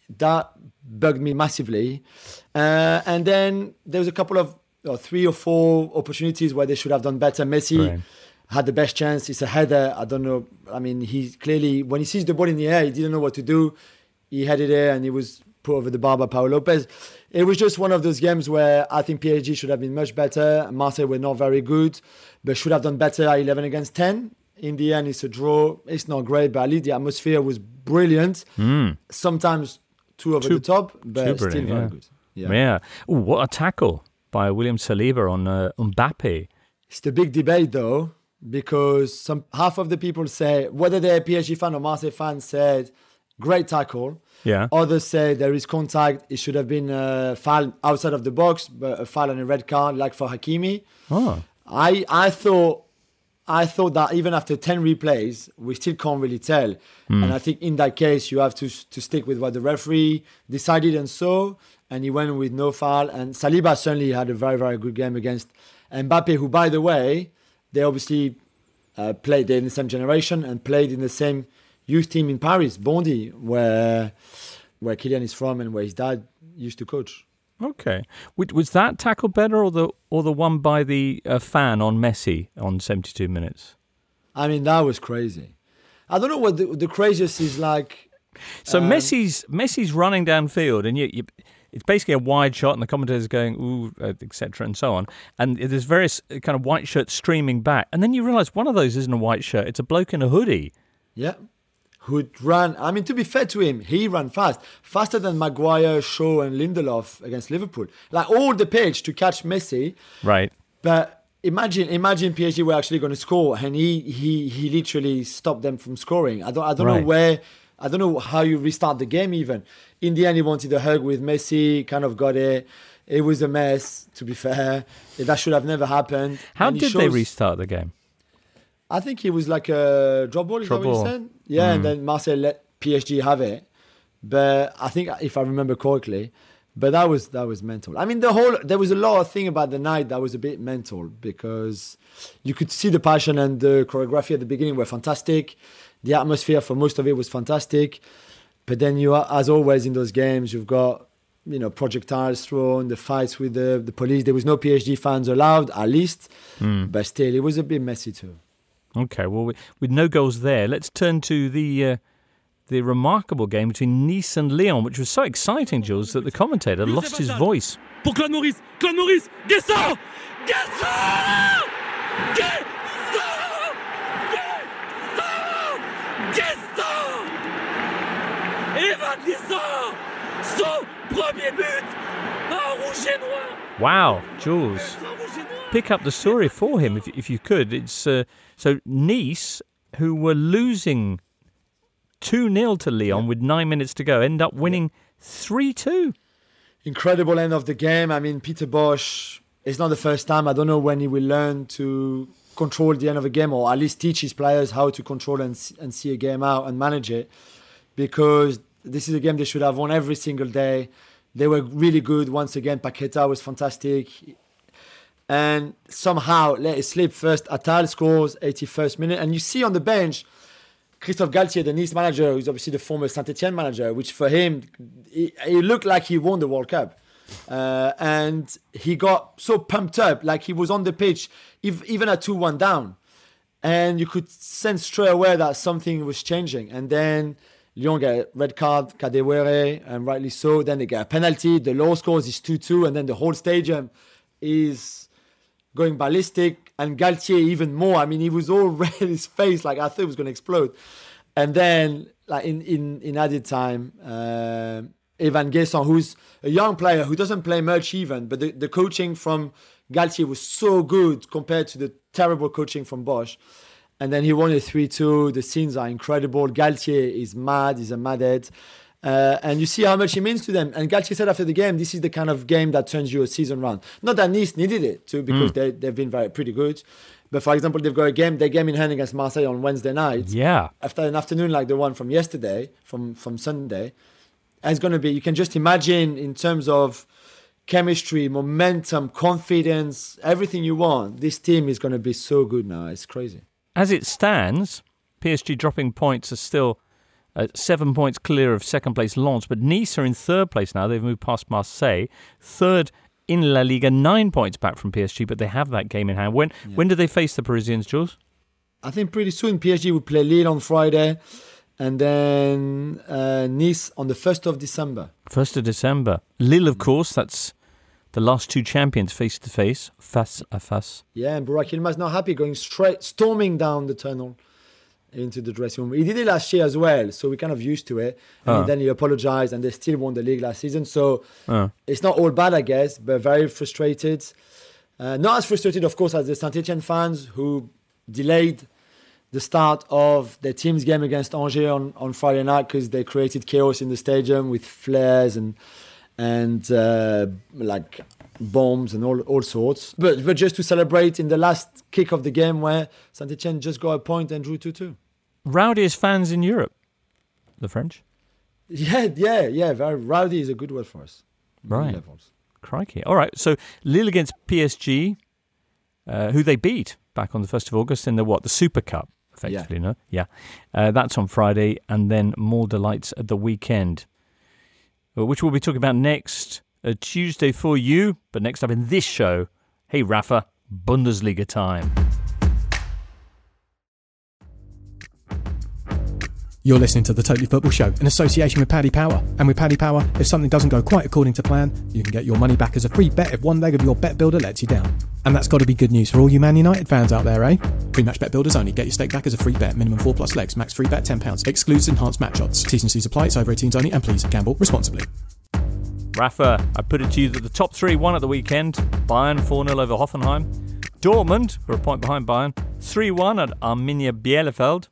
that bugged me massively. Uh, and then there was a couple of or three or four opportunities where they should have done better. Messi right. had the best chance. It's a header. I don't know. I mean, he clearly, when he sees the ball in the air, he didn't know what to do. He headed it and he was put over the bar by Pau Lopez. It was just one of those games where I think P S G should have been much better. Marseille were not very good, but should have done better at eleven against ten. In the end, it's a draw. It's not great, but at least the atmosphere was brilliant. Mm. Sometimes too over too, the top, but still very yeah. good. Yeah. yeah. Ooh, what a tackle by William Saliba on uh, Mbappe. It's the big debate, though, because some half of the people say, whether they're a P S G fan or Marseille fan, said, great tackle. Yeah. Others say there is contact. It should have been a foul outside of the box, but a foul and a red card, like for Hakimi. Oh. I I thought I thought that even after ten replays, we still can't really tell. Mm. And I think in that case, you have to to stick with what the referee decided and saw. And he went with no foul. And Saliba certainly had a very, very good game against Mbappe, who, by the way, they obviously uh, played they're in the same generation and played in the same youth team in Paris, Bondy, where where Kylian is from and where his dad used to coach. Okay, was that tackle better, or the or the one by the uh, fan on Messi on seventy-two minutes? I mean, that was crazy. I don't know what the, the craziest is like. So um, Messi's Messi's running downfield, and you, you, it's basically a wide shot, and the commentators are going ooh, uh, et cetera, and so on. And there's various kind of white shirts streaming back, and then you realise one of those isn't a white shirt; it's a bloke in a hoodie. Yeah. Who ran, I mean, to be fair to him, he ran fast. Faster than Maguire, Shaw and Lindelof against Liverpool. Like all the pitch to catch Messi. Right. But imagine imagine P S G were actually going to score and he he he literally stopped them from scoring. I don't I don't right. know where, I don't know how you restart the game even. In the end, he wanted a hug with Messi, kind of got it. It was a mess, to be fair. That should have never happened. How and did shows, they restart the game? I think it was like a drop ball, is drop that what ball. you said? Yeah, mm. and then Marseille let P S G have it. But I think, if I remember correctly, but that was that was mental. I mean, the whole there was a lot of thing about the night that was a bit mental because you could see the passion and the choreography at the beginning were fantastic. The atmosphere for most of it was fantastic. But then you, as always in those games, you've got, you know, projectiles thrown, the fights with the, the police. There was no P S G fans allowed, at least. Mm. But still, it was a bit messy too. Okay, well, with, with no goals there, let's turn to the uh, the remarkable game between Nice and Lyon, which was so exciting, Jules, that the commentator lost his voice. Pour Claude Maurice, Claude Maurice, Guessant, Guessant, Guessant, Guessant, Guessant, Evan Guessant, son premier but, un rouge et noir. Wow, Jules, pick up the story for him if if you could. It's uh, so Nice, who were losing two nil to Lyon yeah. with nine minutes to go, end up winning three two. Incredible end of the game. I mean, Peter Bosz, it's not the first time. I don't know when he will learn to control the end of a game, or at least teach his players how to control and and see a game out and manage it, because this is a game they should have won every single day. They were really good. Once again, Paqueta was fantastic. And somehow let it slip. First, Attal scores, eighty-first minute. And you see on the bench, Christophe Galtier, the Nice manager, who's obviously the former Saint-Etienne manager, which for him, it, it looked like he won the World Cup. Uh, and he got so pumped up, like he was on the pitch, if, even at two one down. And you could sense straight away that something was changing. And then Lyon get a red card, Kadewere, and rightly so. Then they get a penalty. The low scores is two two. And then the whole stadium is going ballistic. And Galtier even more. I mean, he was all red in his face. Like, I thought it was going to explode. And then, like in, in, in added time, uh, Evan Guessant, who's a young player who doesn't play much even, but the, the coaching from Galtier was so good compared to the terrible coaching from Bosz. And then he won it three two. The scenes are incredible. Galtier is mad. He's a madhead. Uh, and you see how much he means to them. And Galtier said after the game, this is the kind of game that turns you a season round. Not that Nice needed it too, because mm. they, they've been very pretty good. But for example, they've got a game, their game in hand against Marseille on Wednesday night. Yeah. After an afternoon like the one from yesterday, from, from Sunday. And it's going to be, you can just imagine in terms of chemistry, momentum, confidence, everything you want. This team is going to be so good now. It's crazy. As it stands, P S G dropping points are still uh, seven points clear of second place Lens, but Nice are in third place now. They've moved past Marseille. Third in La Liga, nine points back from P S G, but they have that game in hand. When yeah. when do they face the Parisians, Jules? I think pretty soon. P S G will play Lille on Friday, and then uh, Nice on the first of December. first of December. Lille, of course, that's the last two champions face to face, face à face. Yeah, and Burak Yilmaz not happy, going straight, storming down the tunnel into the dressing room. He did it last year as well, so we're kind of used to it. And uh. then he apologized, and they still won the league last season. So uh. it's not all bad, I guess, but very frustrated. Uh, not as frustrated, of course, as the Saint-Etienne fans who delayed the start of their team's game against Angers on, on Friday night because they created chaos in the stadium with flares and and uh, like bombs and all all sorts. But but just to celebrate in the last kick of the game where Saint-Etienne just got a point and drew two two. Rowdiest fans in Europe, the French? Yeah, yeah, yeah. Very rowdy is a good word for us. Right. Levels. Crikey. All right, so Lille against P S G, uh, who they beat back on the first of August in the what? The Super Cup, effectively, yeah. no? Yeah. Uh, that's on Friday, and then more delights at the weekend, which we'll be talking about next uh, Tuesday for you. But next up in this show, hey Rafa, Bundesliga time. You're listening to The Totally Football Show in association with Paddy Power. And with Paddy Power, if something doesn't go quite according to plan, you can get your money back as a free bet if one leg of your bet builder lets you down. And that's got to be good news for all you Man United fans out there, eh? Pre-match bet builders only. Get your stake back as a free bet. Minimum four plus legs. Max free bet ten pounds. Excludes enhanced match odds. T's and C's apply. It's over eighteens only. And please gamble responsibly. Rafa, I put it to you that the top three won at the weekend. Bayern four nil over Hoffenheim. Dortmund, who are a point behind Bayern, three one at Arminia Bielefeld.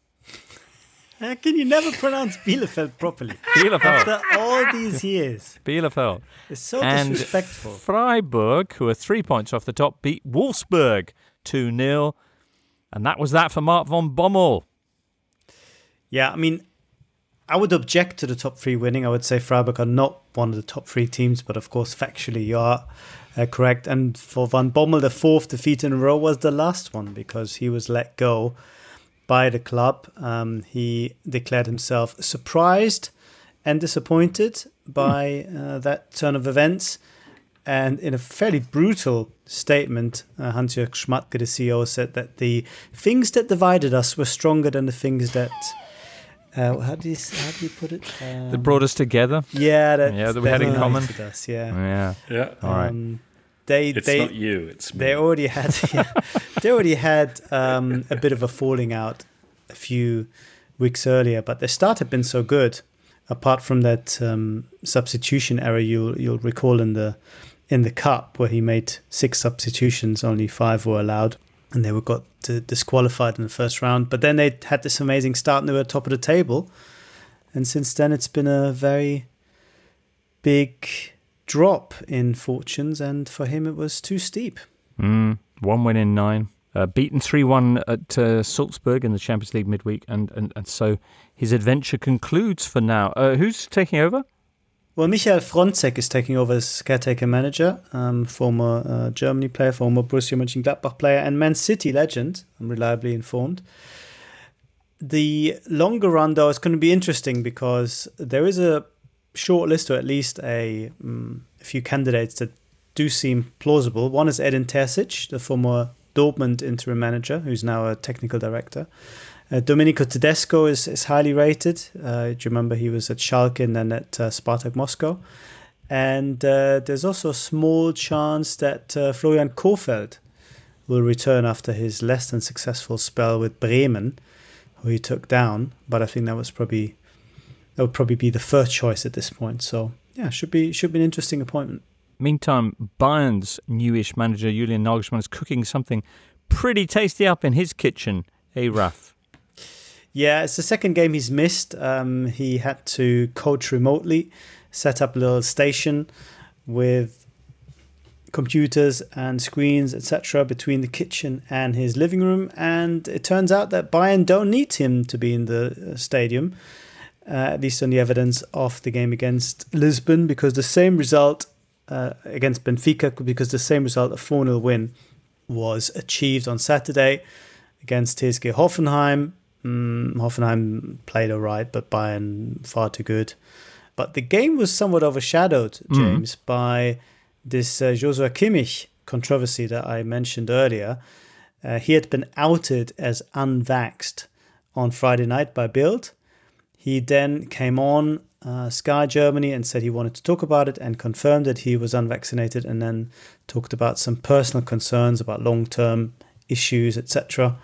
How can you never pronounce Bielefeld properly? Bielefeld. After all these years. Bielefeld. It's so and disrespectful. Freiburg, who are three points off the top, beat Wolfsburg two nil. And that was that for Mark von Bommel. Yeah, I mean, I would object to the top three winning. I would say Freiburg are not one of the top three teams, but of course, factually, you are uh, correct. And for Van Bommel, the fourth defeat in a row was the last one because he was let go by the club. Um, he declared himself surprised and disappointed by uh, that turn of events. And in a fairly brutal statement, uh, Hans-Jörg Schmatke, the C E O, said that the things that divided us were stronger than the things that... Uh, how do you how do you put it? Um, that brought us together. Yeah, that, yeah, that we had in common. Us, yeah, yeah, yeah. All right. Um, they, it's they, not you. It's me. They already had. Yeah, they already had um, a bit of a falling out a few weeks earlier, but their start had been so good. Apart from that um, substitution error, you'll you'll recall in the in the cup where he made six substitutions, only five were allowed. And they were got disqualified in the first round. But then they had this amazing start and they were at the top of the table. And since then, it's been a very big drop in fortunes. And for him, it was too steep. Mm, one win in nine. Uh, beaten three one at uh, Salzburg in the Champions League midweek. And, and, and so his adventure concludes for now. Uh, who's taking over? Well, Michael Fronzek is taking over as caretaker manager, um, former uh, Germany player, former Borussia Mönchengladbach player, and Man City legend, I'm reliably informed. The longer run, though, is going to be interesting because there is a short list, or at least a, um, a few candidates that do seem plausible. One is Edin Terzic, the former Dortmund interim manager, who's now a technical director. Uh, Domenico Tedesco is, is highly rated. Uh, do you remember he was at Schalke and then at uh, Spartak Moscow? And uh, there's also a small chance that uh, Florian Kohfeldt will return after his less than successful spell with Bremen, who he took down. But I think that was probably that would probably be the first choice at this point. So yeah, should be should be an interesting appointment. Meantime, Bayern's newish manager Julian Nagelsmann is cooking something pretty tasty up in his kitchen. Hey, Raf. Yeah, it's the second game he's missed. Um, he had to coach remotely, set up a little station with computers and screens, et cetera, between the kitchen and his living room. And it turns out that Bayern don't need him to be in the stadium, uh, at least on the evidence of the game against Lisbon, because the same result uh, against Benfica, because the same result, a four nil win, was achieved on Saturday against T S G Hoffenheim. Mm, Hoffenheim played all right, but Bayern far too good. But the game was somewhat overshadowed, James, mm. by this uh, Joshua Kimmich controversy that I mentioned earlier. Uh, he had been outed as unvaxxed on Friday night by Bild. He then came on uh, Sky Germany and said he wanted to talk about it and confirmed that he was unvaccinated, and then talked about some personal concerns about long-term issues, et cetera.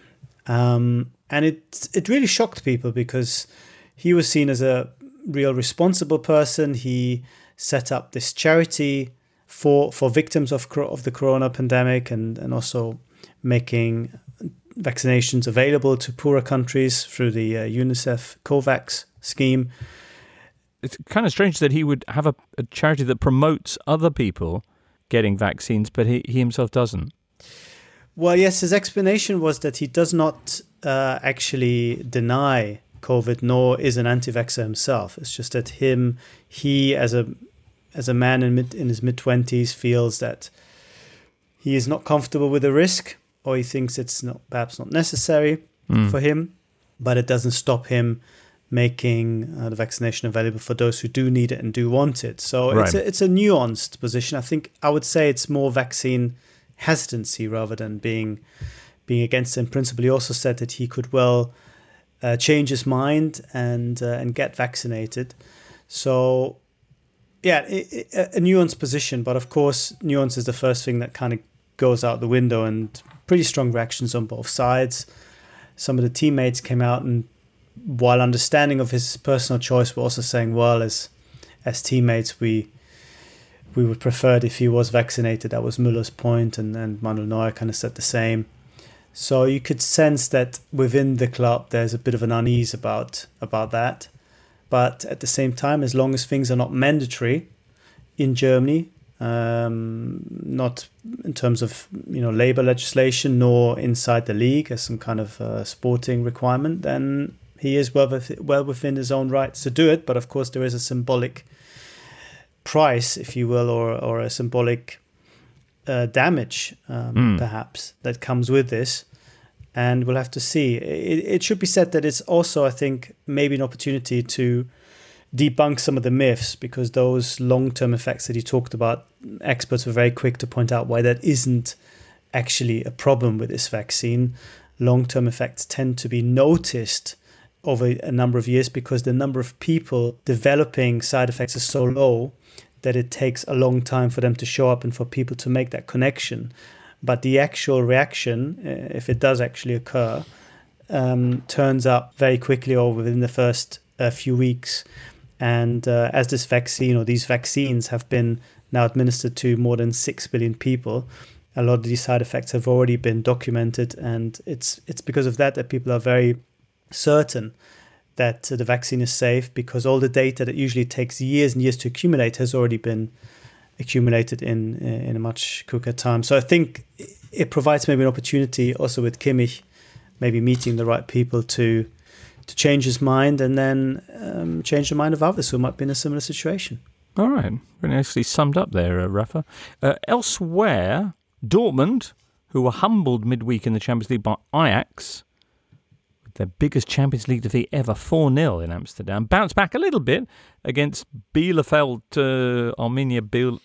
Um, and it it really shocked people because he was seen as a real responsible person. He set up this charity for for victims of of the corona pandemic, and, and also making vaccinations available to poorer countries through the uh, UNICEF COVAX scheme. It's kind of strange that he would have a, a charity that promotes other people getting vaccines, but he, he himself doesn't. Well, yes, his explanation was that he does not uh, actually deny COVID, nor is an anti-vaxxer himself. It's just that him, he as a as a man in mid, in his mid-twenties feels that he is not comfortable with the risk, or he thinks it's not perhaps not necessary mm. for him, but it doesn't stop him making uh, the vaccination available for those who do need it and do want it. So right. it's a, it's a nuanced position. I think I would say it's more vaccine hesitancy rather than being being against it. In principle, he also said that he could well uh, change his mind and uh, and get vaccinated. So yeah, it, it, a nuanced position, but of course, nuance is the first thing that kind of goes out the window, and pretty strong reactions on both sides. Some of the teammates came out and, while understanding of his personal choice, were also saying, well, as as teammates, we we would prefer it if he was vaccinated. That was Müller's point, and, and Manuel Neuer kind of said the same. So you could sense that within the club, there's a bit of an unease about about that. But at the same time, as long as things are not mandatory in Germany, um, not in terms of you know labor legislation, nor inside the league as some kind of uh, sporting requirement, then he is well, with, well within his own rights to do it. But of course, there is a symbolic price, if you will, or or a symbolic uh, damage, um, mm. perhaps, that comes with this. And we'll have to see. It, it should be said that it's also, I think, maybe an opportunity to debunk some of the myths, because those long-term effects that he talked about, experts were very quick to point out why that isn't actually a problem with this vaccine. Long-term effects tend to be noticed over a number of years because the number of people developing side effects is so low that it takes a long time for them to show up and for people to make that connection. But the actual reaction, if it does actually occur, um, turns up very quickly or within the first uh, few weeks. And uh, as this vaccine or these vaccines have been now administered to more than six billion people, a lot of these side effects have already been documented. And it's it's because of that that people are very certain that uh, the vaccine is safe, because all the data that usually takes years and years to accumulate has already been accumulated in in a much quicker time. So I think it provides maybe an opportunity also with Kimmich, maybe meeting the right people to to change his mind and then um, change the mind of others who might be in a similar situation. All right. Very nicely summed up there, uh, Rafa. Uh, elsewhere, Dortmund, who were humbled midweek in the Champions League by Ajax, their biggest Champions League defeat ever, four nil in Amsterdam, bounced back a little bit against Bielefeld, uh, Arminia Biel-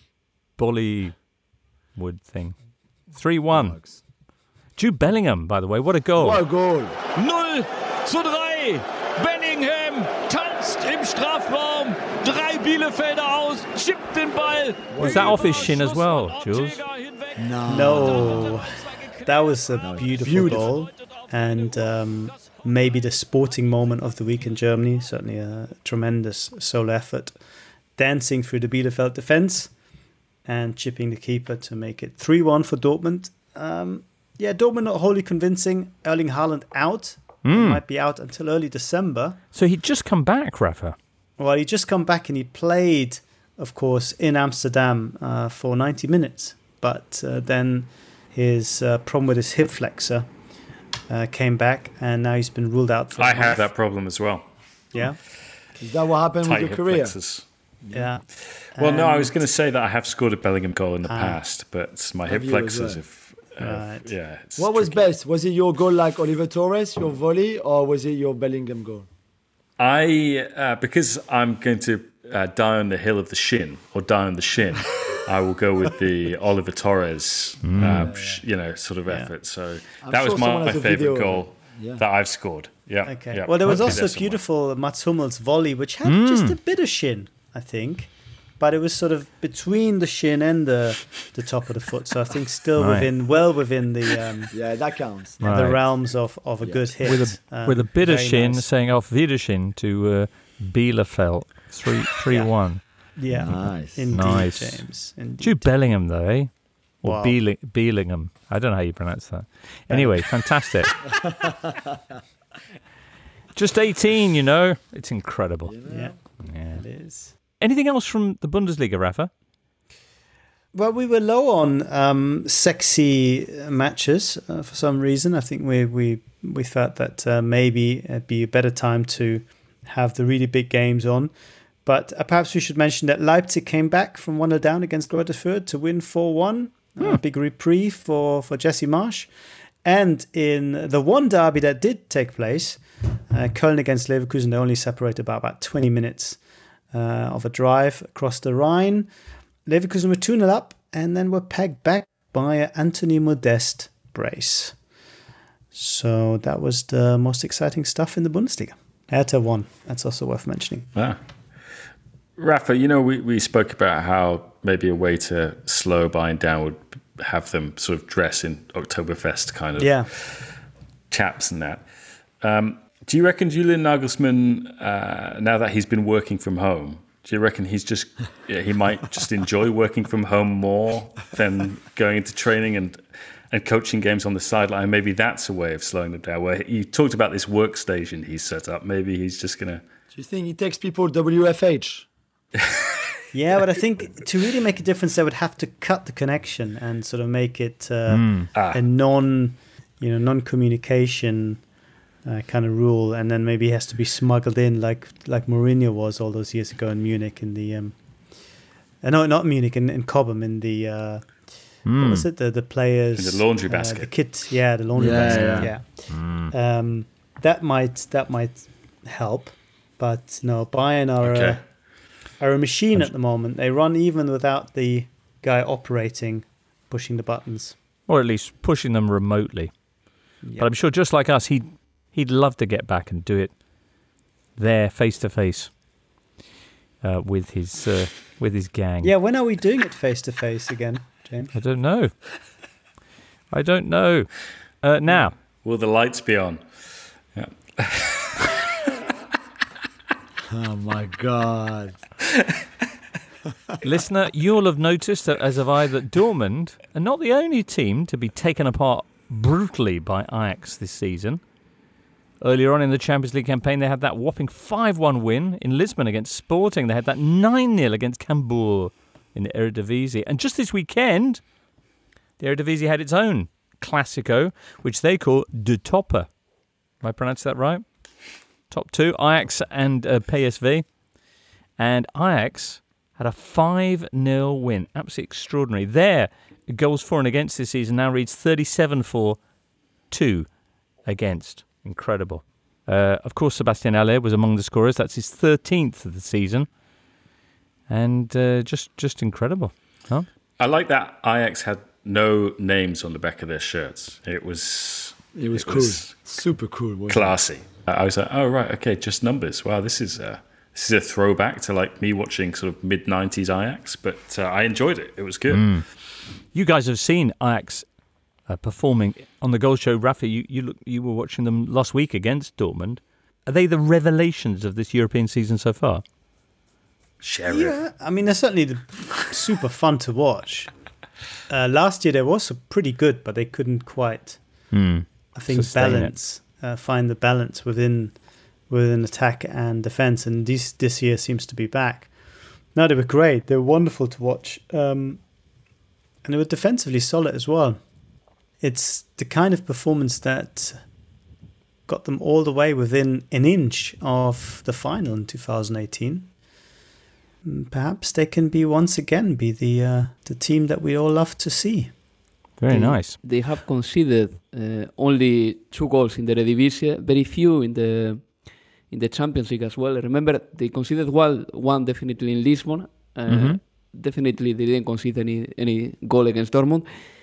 Bollywood thing. three one. Jude Bellingham, by the way, what a goal. What a goal. null zu drei. Bellingham tanzt im Strafraum. Drei Bielefelder aus, chippt den Ball. Was that off his shin as well, Jules? No. No. That was a beautiful, beautiful. goal. And um, maybe the sporting moment of the week in Germany. Certainly a tremendous solo effort. Dancing through the Bielefeld defence and chipping the keeper to make it three one for Dortmund. Um, yeah, Dortmund not wholly convincing. Erling Haaland out. Mm. He might be out until early December. So he'd just come back, Rafa. Well, he'd just come back and he played, of course, in Amsterdam uh, for ninety minutes. But uh, then his uh, problem with his hip flexor uh, came back, and now he's been ruled out for I a month. had that problem as well. Yeah? Is that what happened Tight with your hip career? flexors. Yeah. Well, and no, I was going to say that I have scored a Bellingham goal in the Ah. past, but my hip you as flexors well? have Uh, Right. Yeah. it's What was tricky. best? Was it your goal like Oliver Torres, your volley, or was it your Bellingham goal? I uh, because I'm going to uh, die on the hill of the shin or die on the shin. I will go with the Oliver Torres, Mm. um, sh- you know, sort of effort. So I'm that sure was someone my, my has a video favorite of goal it. Yeah. that I've scored. Yeah. Okay. yeah. Well, there was Hopefully also there's a someone. beautiful Mats Hummels volley, which had Mm. just a bit of shin, I think, but it was sort of between the shin and the the top of the foot. So I think still Right. within, well within the um, Yeah, that counts. Right. the realms of, of a good hit. With a Um, with a bit of very shin, nice. saying off Wiedersehen to uh, Bielefeld, three three one. Yeah, Nice. indeed, Nice. James. Indeed. Jude Bellingham, though, eh? Or Wow. Beeling, Beelingham. I don't know how you pronounce that. Anyway, fantastic. Just eighteen, you know. It's incredible. Yeah, Yeah. it is. Anything else from the Bundesliga, Rafa? Well, we were low on um, sexy matches uh, for some reason. I think we we we thought that uh, maybe it'd be a better time to have the really big games on. But uh, perhaps we should mention that Leipzig came back from one nil down against Greuther Fürth to win four one. Hmm. A big reprieve for, for Jesse Marsch. And in the one derby that did take place, uh, Köln against Leverkusen, they only separated by about twenty minutes uh, of a drive across the Rhine. Leverkusen were two nil up and then were pegged back by an Anthony Modeste brace. So that was the most exciting stuff in the Bundesliga. Hertha won. That's also worth mentioning. Ah. Rafa, you know, we, we spoke about how maybe a way to slow buying down would have them sort of dress in Oktoberfest kind of Yeah. chaps and that. Um, do you reckon Julian Nagelsmann, uh, now that he's been working from home, do you reckon he's just yeah, he might just enjoy working from home more than going into training and and coaching games on the sideline? Maybe that's a way of slowing them down. Where you talked about this workstation he's set up. Maybe he's just gonna. Do you think he takes people W F H? Yeah, but I think to really make a difference, they would have to cut the connection and sort of make it uh, Mm. Ah. a non, you know, non-communication uh, kind of rule, and then maybe he has to be smuggled in like like Mourinho was all those years ago in Munich in the um, uh, no, not Munich in, in Cobham in the uh, Mm. what was it the the players In the laundry uh, basket. the kit yeah the laundry Yeah, basket yeah. yeah, Um, that might that might help, but no, Bayern are Okay. a, are a machine at the moment. They run even without the guy operating, pushing the buttons. Or at least pushing them remotely. Yeah. But I'm sure just like us, he'd, he'd love to get back and do it there, face-to-face, uh, with his uh, with his gang. Yeah, when are we doing it face to face again, James? I don't know. I don't know. Uh, now, Will the lights be on? Yeah. Oh my God. listener, you'll have noticed that as have I that Dortmund are not the only team to be taken apart brutally by Ajax this season. Earlier on in the Champions League campaign, they had that whopping five one win in Lisbon against Sporting. They had that nine nil against Cambuur in the Eredivisie. And just this weekend, the Eredivisie had its own Classico, which they call De Topper. Have I pronounced that right? Top two, Ajax and uh, P S V. And Ajax had a five nil win. Absolutely extraordinary. Their goals for and against this season now reads thirty-seven for two against. Incredible. Uh, of course, Sebastian Haller was among the scorers. That's his thirteenth of the season. And uh, just just incredible. Huh? I like that Ajax had no names on the back of their shirts. It was It was cool. Super cool. wasn't it? classy. I was like, oh right, okay, just numbers. Wow, this is a this is a throwback to like me watching sort of mid nineties Ajax, but uh, I enjoyed it. It was good. Mm. You guys have seen Ajax uh, performing on the Goal Show. Rafa, you you, look, you were watching them last week against Dortmund. Are they the revelations of this European season so far? Sheriff. Yeah, I mean, they're certainly super fun to watch. Uh, last year they were also pretty good, but they couldn't quite, Mm. I think, Sustain it. balance, uh, find the balance within within attack and defense. And this this year seems to be back. No, they were great. They were wonderful to watch, um, and they were defensively solid as well. It's the kind of performance that got them all the way within an inch of the final in two thousand eighteen. Perhaps they can be once again be the uh, the team that we all love to see. Very they, nice. They have conceded uh, only two goals in the Eredivisie, very few in the in the Champions League as well. Remember, they conceded one, one definitely in Lisbon. Uh, mm-hmm. Definitely, they didn't concede any any goal against Dortmund.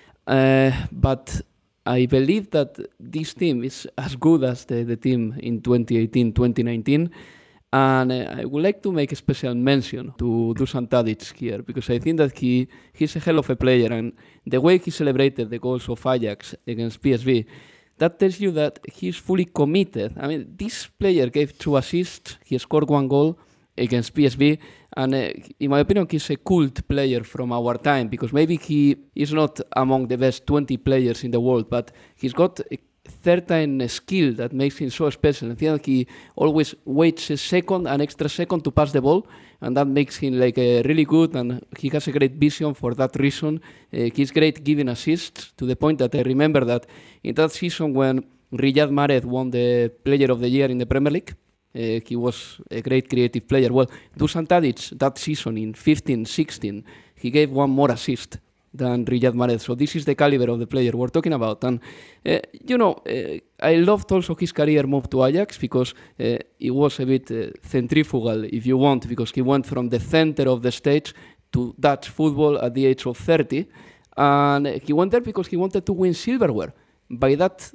Uh, but I believe that this team is as good as the, the team in twenty eighteen twenty nineteen. And uh, I would like to make a special mention to Dusan Tadic here, because I think that he he's a hell of a player, and the way he celebrated the goals of Ajax against P S V, that tells you that he's fully committed. I mean, this player gave two assists, he scored one goal against P S V, and uh, in my opinion, he's a cult player from our time, because maybe he is not among the best twenty players in the world, but he's got a certain skill that makes him so special. I think that he always waits a second, an extra second to pass the ball, and that makes him like uh, really good, and he has a great vision for that reason. Uh, he's great giving assists, to the point that I remember that in that season when Riyad Mahrez won the Player of the Year in the Premier League, uh, he was a great creative player. Well, Dusan Tadic, that season in fifteen sixteen, he gave one more assist than Riyad Mahrez. So this is the caliber of the player we're talking about. And, uh, you know, uh, I loved also his career move to Ajax, because uh, it was a bit uh, centrifugal, if you want, because he went from the center of the stage to Dutch football at the age of thirty. And he went there because he wanted to win silverware. By that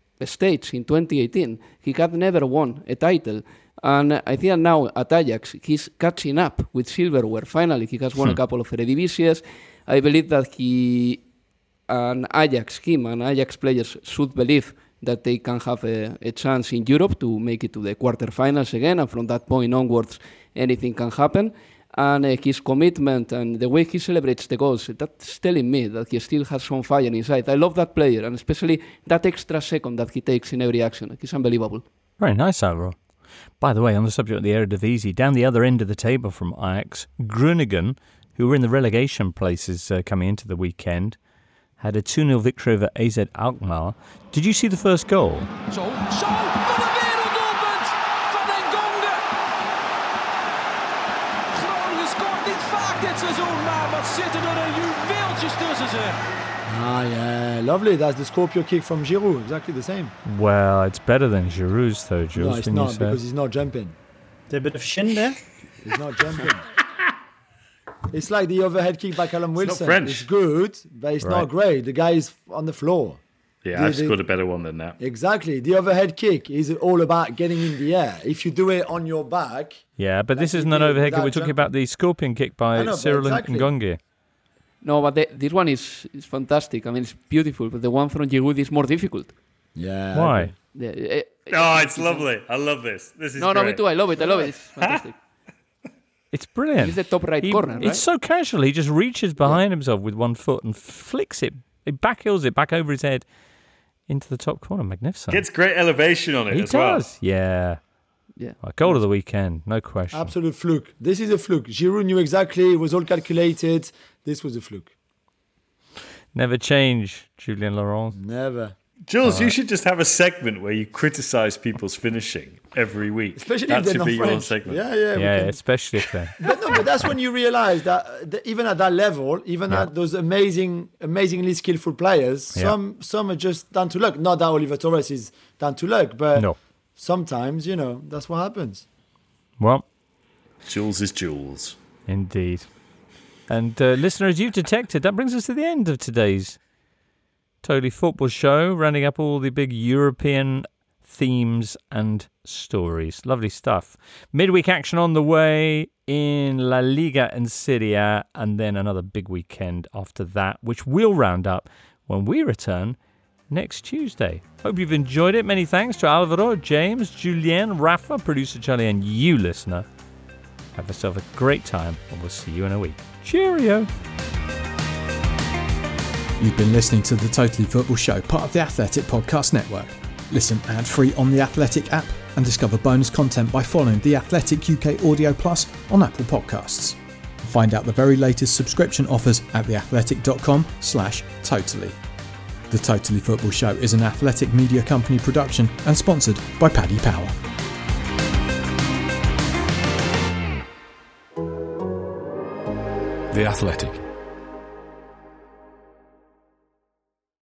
stage in twenty eighteen, he had never won a title. And I think now at Ajax, he's catching up with silverware. Finally, he has won hmm. a couple of Eredivisie. I believe that he, an Ajax, him and Ajax players should believe that they can have a, a chance in Europe to make it to the quarterfinals again, and from that point onwards, anything can happen. And uh, his commitment and the way he celebrates the goals, that's telling me that he still has some fire inside. I love that player, and especially that extra second that he takes in every action. He's unbelievable. Very nice, Alvaro. By the way, on the subject of the Eredivisie, down the other end of the table from Ajax, Groningen, who were in the relegation places uh, coming into the weekend, had a two nil victory over A Z Alkmaar. Did you see the first goal? Zo, zo, van de werelddoelpunt van Ngonge. Groningen scoort niet vaak dit seizoen, maar wat zitten er een juweeltjes tussen ze. Ah, yeah, lovely. That's the Scorpio kick from Giroud. Exactly the same. Well, it's better than Giroud's, though, Jules. No, it's not, because he's not jumping. There's a bit of shin there. He's not jumping. It's like the overhead kick by Callum Wilson. It's not French. It's good, but it's right. not great. The guy is on the floor. Yeah, the, I've scored a better one than that. Exactly. The overhead kick is all about getting in the air. If you do it on your back... Yeah, but this isn't an overhead kick. We're talking about the scorpion kick by know, Cyril exactly. Ngonge. No, but the, this one is, is fantastic. I mean, it's beautiful, but the one from Giroud is more difficult. Yeah. Why? The, uh, oh, it's, it's lovely. I love this. This is No, great. no, me too. I love it. I love it. It's fantastic. It's brilliant. It's the top right he, corner, right? It's so casual. He just reaches behind yeah. himself with one foot and flicks it. He backheels it back over his head into the top corner. Magnificent. Gets great elevation on it he as does. well. He does. Yeah. Yeah. Well, goal of the weekend, no question. Absolute fluke. This is a fluke. Giroud knew exactly. It was all calculated. This was a fluke. Never change, Julien Laurent. Never. Jules, All you right. should just have a segment where you criticise people's finishing every week. Especially that if they're should not be French. your segment. Yeah, yeah. Yeah, can... especially if they're... But no, but that's when you realise that, that even at that level, even Yeah. at those amazing, amazingly skillful players, Yeah. some some are just down to luck. Not that Oliver Torres is down to luck, but No. sometimes, you know, that's what happens. Well, Jules is Jules. indeed. And uh, listeners, you've detected, that brings us to the end of today's Totally Football Show, rounding up all the big European themes and stories. Lovely stuff. Midweek action on the way in La Liga and Serie A, and then another big weekend after that, which we'll round up when we return next Tuesday. Hope you've enjoyed it. Many thanks to Alvaro, James, Julien, Rafa, producer Charlie, and you, listener. Have yourself a great time, and we'll see you in a week. Cheerio! You've been listening to the Totally Football Show, part of the Athletic Podcast Network. Listen ad-free on the Athletic app and discover bonus content by following the Athletic U K Audio Plus on Apple Podcasts. Find out the very latest subscription offers at theathletic.com slash totally. The Totally Football Show is an Athletic Media Company production and sponsored by Paddy Power. The Athletic.